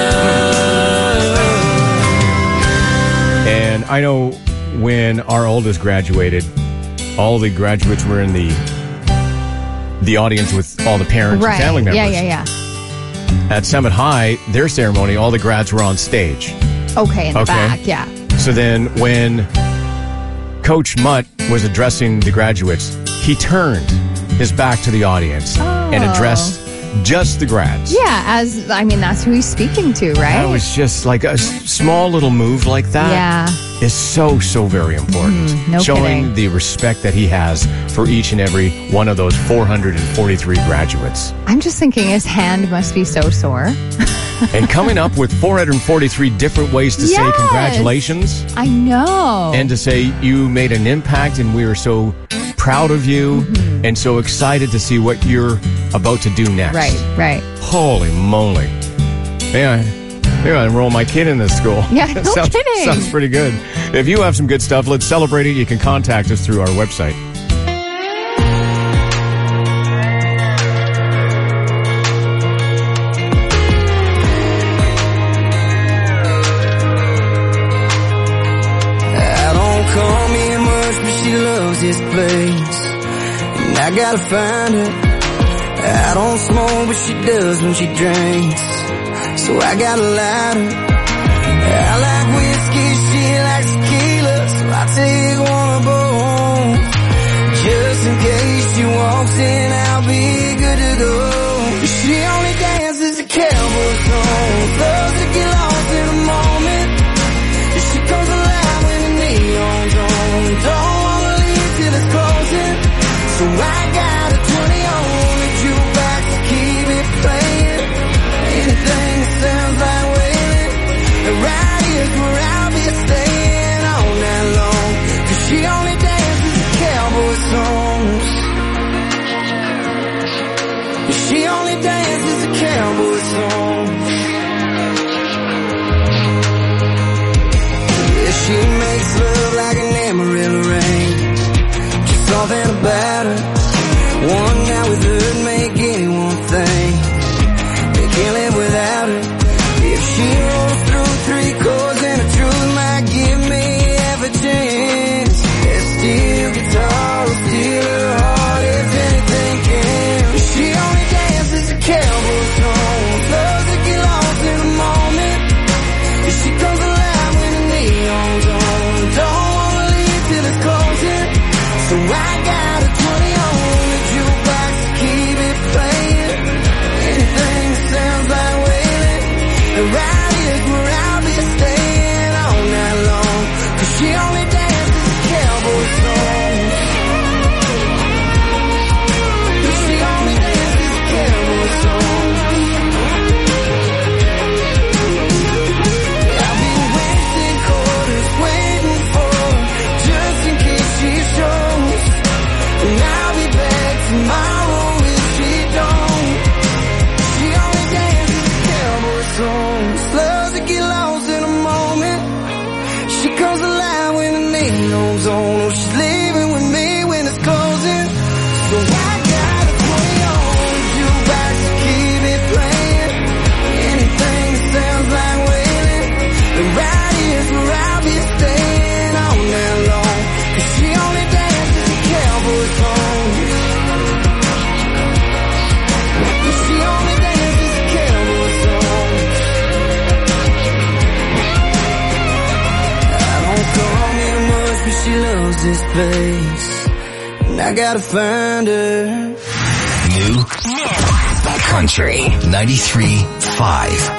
And I know when our oldest graduated, all the graduates were in the audience with all the parents and family members. Yeah. At Summit High, their ceremony, all the grads were on stage. Okay, in the back, yeah. So then when Coach Mutt was addressing the graduates, he turned his back to the audience and addressed just the grads. Yeah, that's who he's speaking to, right? That was just like a small little move like that. Yeah. Is so very important. No Showing kidding. the respect that he has for each and every one of those 443 graduates. I'm just thinking his hand must be so sore. And coming up with 443 different ways to say congratulations. I know. And to say you made an impact and we are so proud of you and so excited to see what you're about to do next. Right. Holy moly. Yeah. Maybe I'll enroll my kid in this school. Yeah, no kidding. Sounds pretty good. If you have some good stuff, let's celebrate it. You can contact us through our website. I don't call me much, but she loves this place, and I gotta find her. I don't smoke, but she does when she drinks, so I got a lighter. I like whiskey, she likes tequila, so I take one of both. Just in case she walks in, I'll be good to go. She only dances a cowboy song, loves to get lost in a moment. She comes alive when the neon's on, don't wanna leave till it's closing. So I got a 20 on the jukebox to keep it playing. Anything that sounds like wailing, right here's where I'll be staying all night long. 'Cause she only dances the cowboy songs. She only dances the cowboy songs. Yeah, she makes love like an Amarillo rain. Just something about her. One night with her make anyone think they can't live without her. If she rolls through 3 chords and the truth might give me half a chance. That steel guitar will steal her heart if anything can. She only dances a cowboy song, loves to get lost in a moment. She comes alive when the neon's on, don't wanna leave till it's closing. So I got a 20 on the jukebox to keep it playing. Anything that sounds like wailing, right here's where I'll be staying all night long. 'Cause she only dances the cowboy songs. She only dances the cowboy songs. I'll be wasting quarters waiting for her, just in case she shows. And I'll be back tomorrow if she don't. She only dances the cowboy songs, loves to get lost in a moment. She comes alive when the neon's on. Oh, she's leaving with me when it's closing. knows this place, and I gotta find her. New Country 93.5.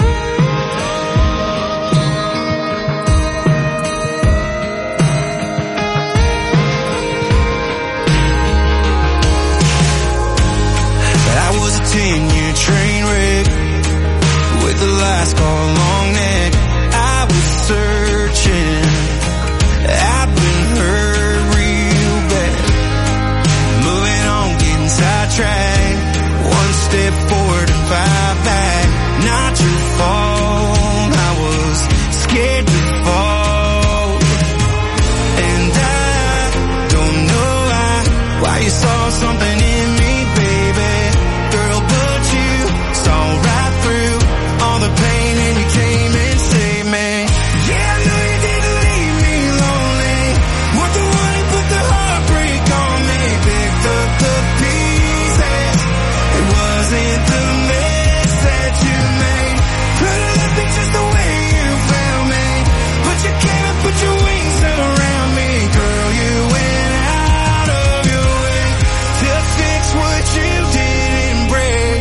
I was a 10-year train wreck with the lights all long neck. I was searching, I've been hurt real bad. Moving on, getting sidetracked. One step forward and 5 back. Not your fault, I was scared to fall. And I don't know why you saw something in me, baby. Girl, but you saw right through all the pain and you came and saved me. Yeah, I know you didn't leave me lonely. Weren't the one who put the heartbreak on me. Picked up the pieces. It wasn't the mess that you made. Could've left it just the way you found me. But you came and put your wings around me. Girl, you went out of your way to fix what you didn't break.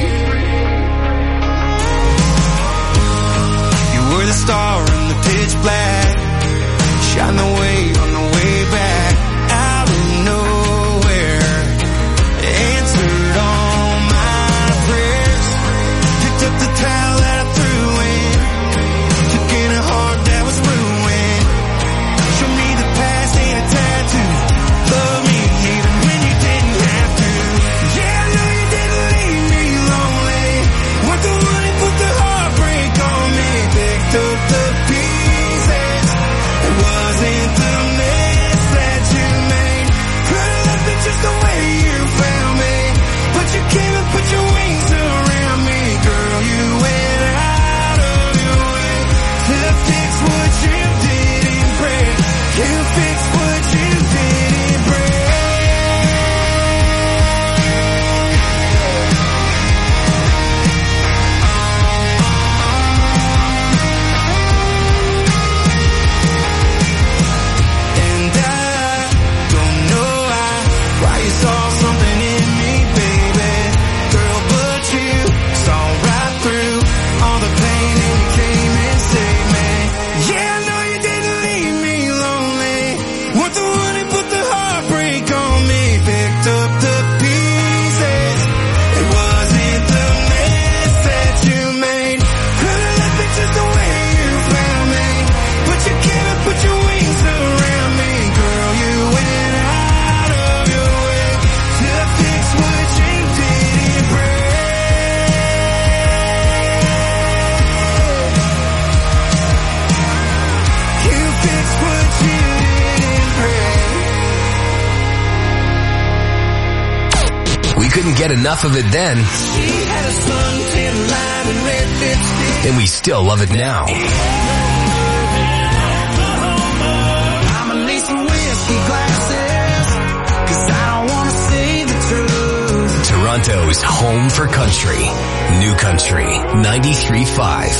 You were the star in the pitch black. Shine the way on the way back. Out of nowhere, answered all my prayers. Picked up the towel that I threw in. Took in a heart that was ruined. Show me the past ain't a tattoo. Love me even when you didn't have to. Yeah, I know you didn't leave me lonely. Weren't the one who put the heartbreak on me. Picked up the pieces. It wasn't the mess that you made. Could've left it just the way you found me. But you came and put your wings around me. Girl, you went out of your way to fix what you didn't break. You fixed what you didn't break. And I don't know why you saw something in me, baby. Girl, but you saw right through all the pain and you came and saved me. Yeah, I know you didn't leave me lonely. Weren't the one who put the heartbreak on me. Picked up the pieces. It wasn't the mess that you made. Could've left it just the way you found me. But you came and put your wings around me. Girl, you went out of your way to fix what you didn't break. You fixed what you didn't break. We couldn't get enough of it then, She had a suntan line and red lipstick. and we still love it now. I'ma need some whiskey glasses, 'cause I don't wanna see the truth. Toronto's home for country. New Country 93.5.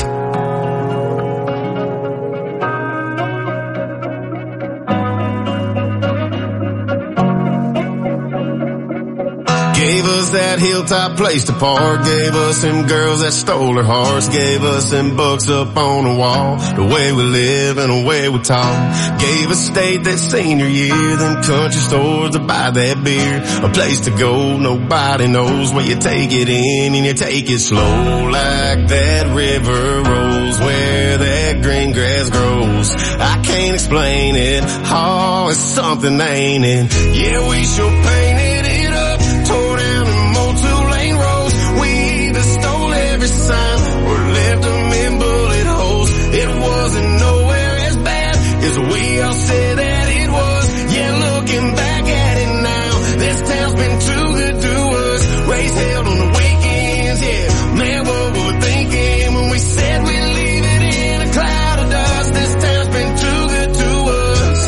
Gave us that hilltop place to park. Gave us them girls that stole our hearts. Gave us them books up on the wall. The way we live and the way we talk. Gave us state that senior year. Them country stores to buy that beer. A place to go, nobody knows where you take it in and you take it slow. Like that river rolls where that green grass grows. I can't explain it. Oh, it's something, ain't it? Yeah, we sure painted it up. Tore down and mowed 2-lane roads. We either stole every sign or left them in bullet holes. It wasn't nowhere as bad as we all said that it was. Yeah, looking back at it now, this town's been too good to us. Race held on the weekends, yeah. Man, what were we thinking when we said we'd leave it in a cloud of dust? This town's been too good to us.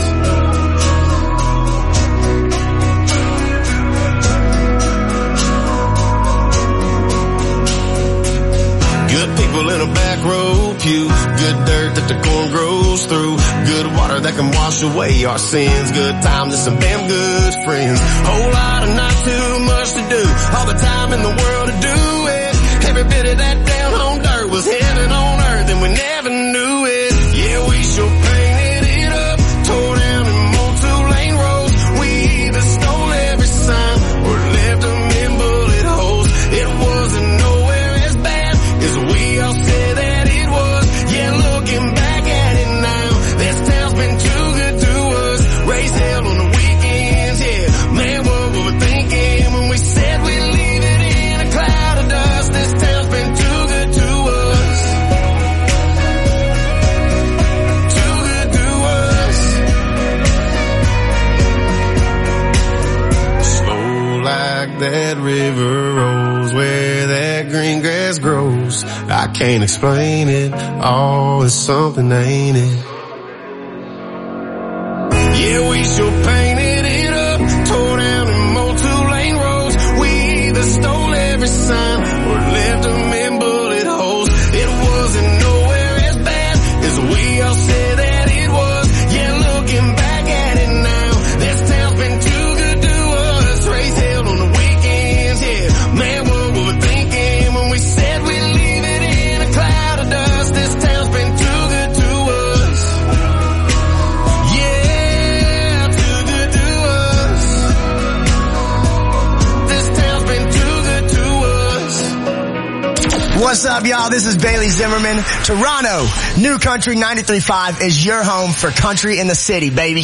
Good people in a back row pew. Good dirt that the corn grows through. Good water that can wash wash away our sins. Good times and some damn good friends. Whole lot of not too much to do. All the time in the world to do it. Every bit of that down home dirt was heaven on earth and we never knew it. Yeah, we sure painted it up, tore down and mowed 2-lane roads. We either stole every sign or left them in bullet holes. It wasn't nowhere as bad as we all said that it was. Yeah, looking back at it now, this town's been too good to us. Raise hell on the weekends, yeah. Man, what were we thinking when we said we'd leave it in a cloud of dust? This town's been too good to us. Too good to us. Slow like that river rolls where that green grass grows. I can't explain it. Oh, it's something, ain't it? Yeah, we sure painted it up, tore down and mowed 2-lane roads. We either stole every sign or left them in bullet holes. It wasn't nowhere as bad as we all said that it was. Yeah, looking back at it now, this town's been too good to us. Raise hell on the weekends, yeah. Man, what were we thinking when we said we'd leave it in a cloud of dust? This town's been too good to us. Yeah, too good to us. This town's been too good to us. What's up, y'all? This is Bailey Zimmerman. Toronto, New Country 93.5 is your home for country in the city, baby.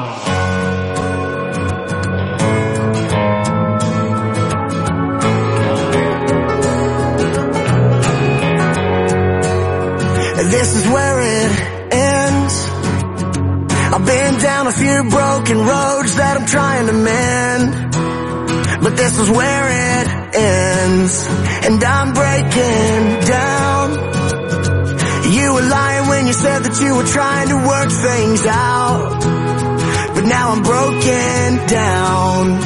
This is where it ends. I've been down a few broken roads that I'm trying to mend, but this is where it ends, and I'm breaking down. You were lying when you said that you were trying to work things out, but now I'm broken down.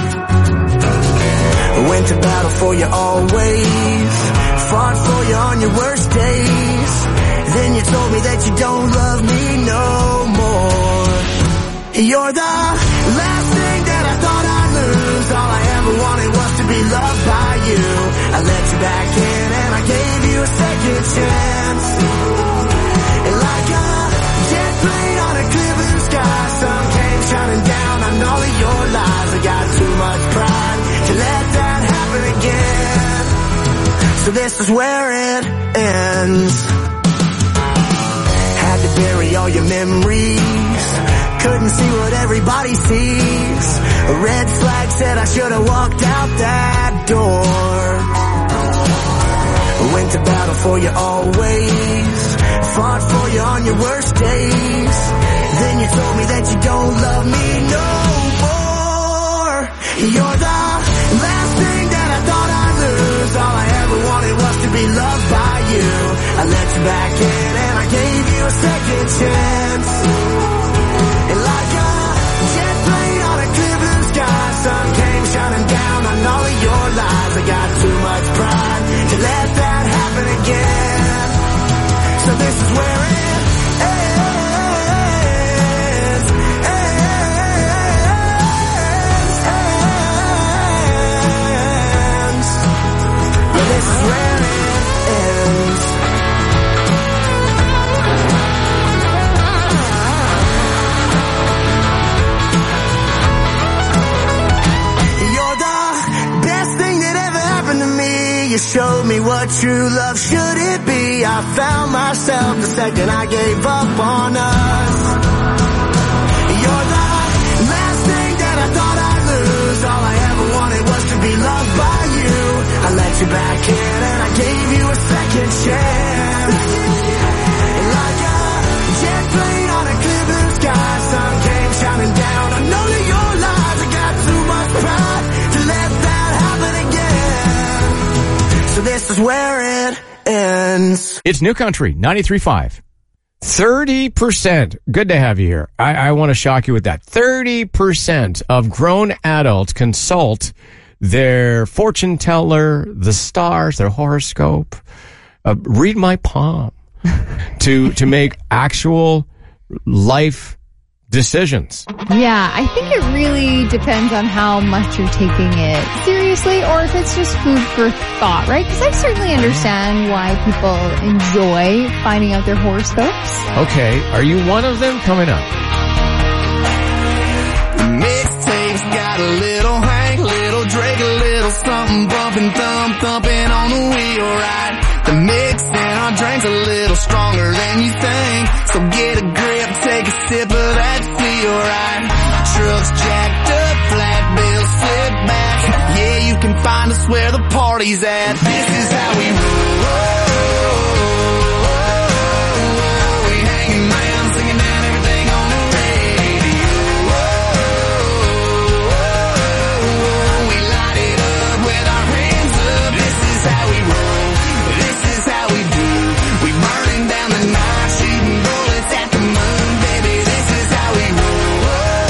I went to battle for you always, fought for you on your worst days. Then you told me that you don't love me no more. You're the last thing that I thought I'd lose. All I ever wanted was to be loved by you. I let you back in and I gave you a second chance. And like a jet plane on a clear blue sky, sun came shining down on all of your lies. I got too much pride to let that happen again. So this is where it ends. Had to bury all your memories, couldn't see what everybody sees. A red flag said I should have walked out that door. I went to battle for you always, fought for you on your worst days. Then you told me that you don't love me no more. You're the last thing that I thought I'd lose. All I ever wanted was to be loved by you. I let you back in and I gave you a second chance. And like a jet plane on a clear blue sky, sun came shining down on all of your lies. I got too much pride to let that happen again. So this is where it ends. Yeah, this is where it ends. You showed me what true love should be. I found myself the second I gave up on us. You're the last thing that I thought I'd lose. All I ever wanted was to be loved by you. I let you back in and I gave you a second chance. And like a jet plane on a clear blue sky, sun came shining down on all of your lies. I got too much pride to let that happen again. So this is where it ends. It's New Country 93.5. 30%. Good to have you here. I want to shock you with that. 30% of grown adults consult their fortune teller, the stars, their horoscope, read my palm to make actual life decisions. Yeah, I think it really depends on how much you're taking it seriously or if it's just food for thought, right? Because I certainly understand why people enjoy finding out their horoscopes. Okay, are you one of them? Coming up. Mixtapes got a little Hank, little Drake, a little something bumping, thumping on the wheel, right? The mix in our drinks a little stronger than you think. So get a grip, take a sip of that feel, right? Trucks jacked up, flat bills slip back. Yeah, you can find us where the party's at. This is how we roll. We hanging around, singing down everything on the radio. We light it up with our hands up. This is how we roll. This is how we do. We burning down the night, shooting bullets at the moon, baby. This is how we roll.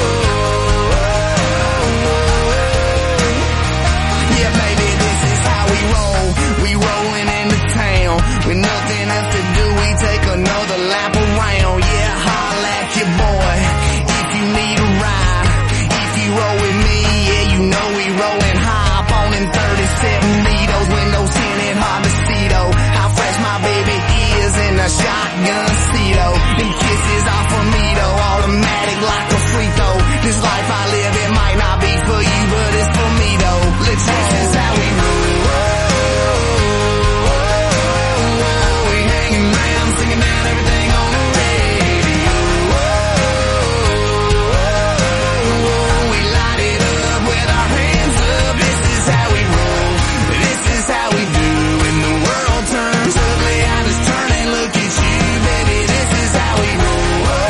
Yeah, baby, this is how we roll. We rolling into town with nothing else to do. We take another lap around. Yeah, holla at your boy if you need a ride. If you roll with me, yeah, you know we rolling high. Up on in 37 needles, windows tinted, hard to see though. How fresh my baby is in a shotgun seat though. Them kisses off of me though, automatic like a free throw. This life I live, it might not be for you, but it's for me though. Let's this is how we roll. We hanging around, singing down everything on the radio. We light it up with our hands up. This is how we roll. This is how we do. When the world turns ugly, I just turn and look at you, baby. This is how we roll.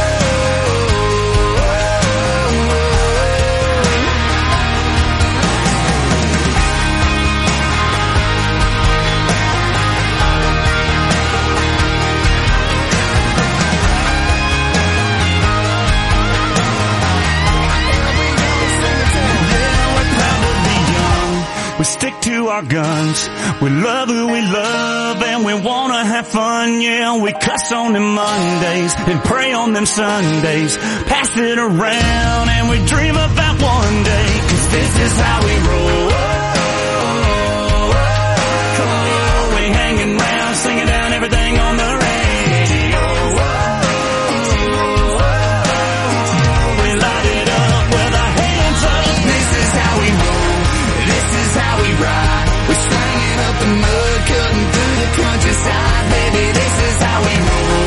We stick to our guns, we love who we love, and we wanna have fun, yeah. We cuss on them Mondays, and pray on them Sundays, pass it around, and we dream about one day, 'cause this is how we roll. Come on, we hanging around, singing down everything on the radio. We light it up with our hands up. This is how we roll. This is how we ride. We're slanging up the mud, cutting through the countryside, baby. This is how we roll.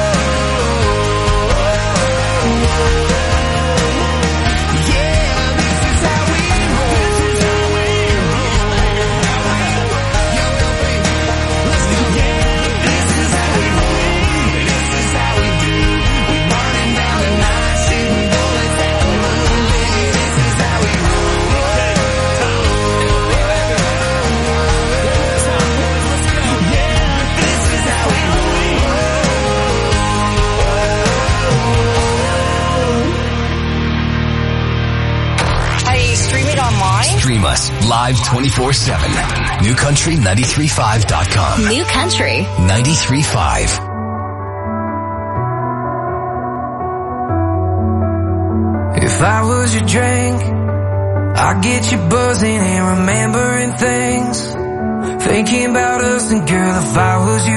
Yeah, this is how we roll. This is how we roll. Let's go. Yeah, this is how we roll. This is how we do. We burning down the night, shooting bullets at the moon, baby. This is how we roll. Stream us live 24/7. NewCountry935.com. New Country 93.5. If I was your drink, I'd get you buzzing and remembering things. Thinking about us, and girl, if I was you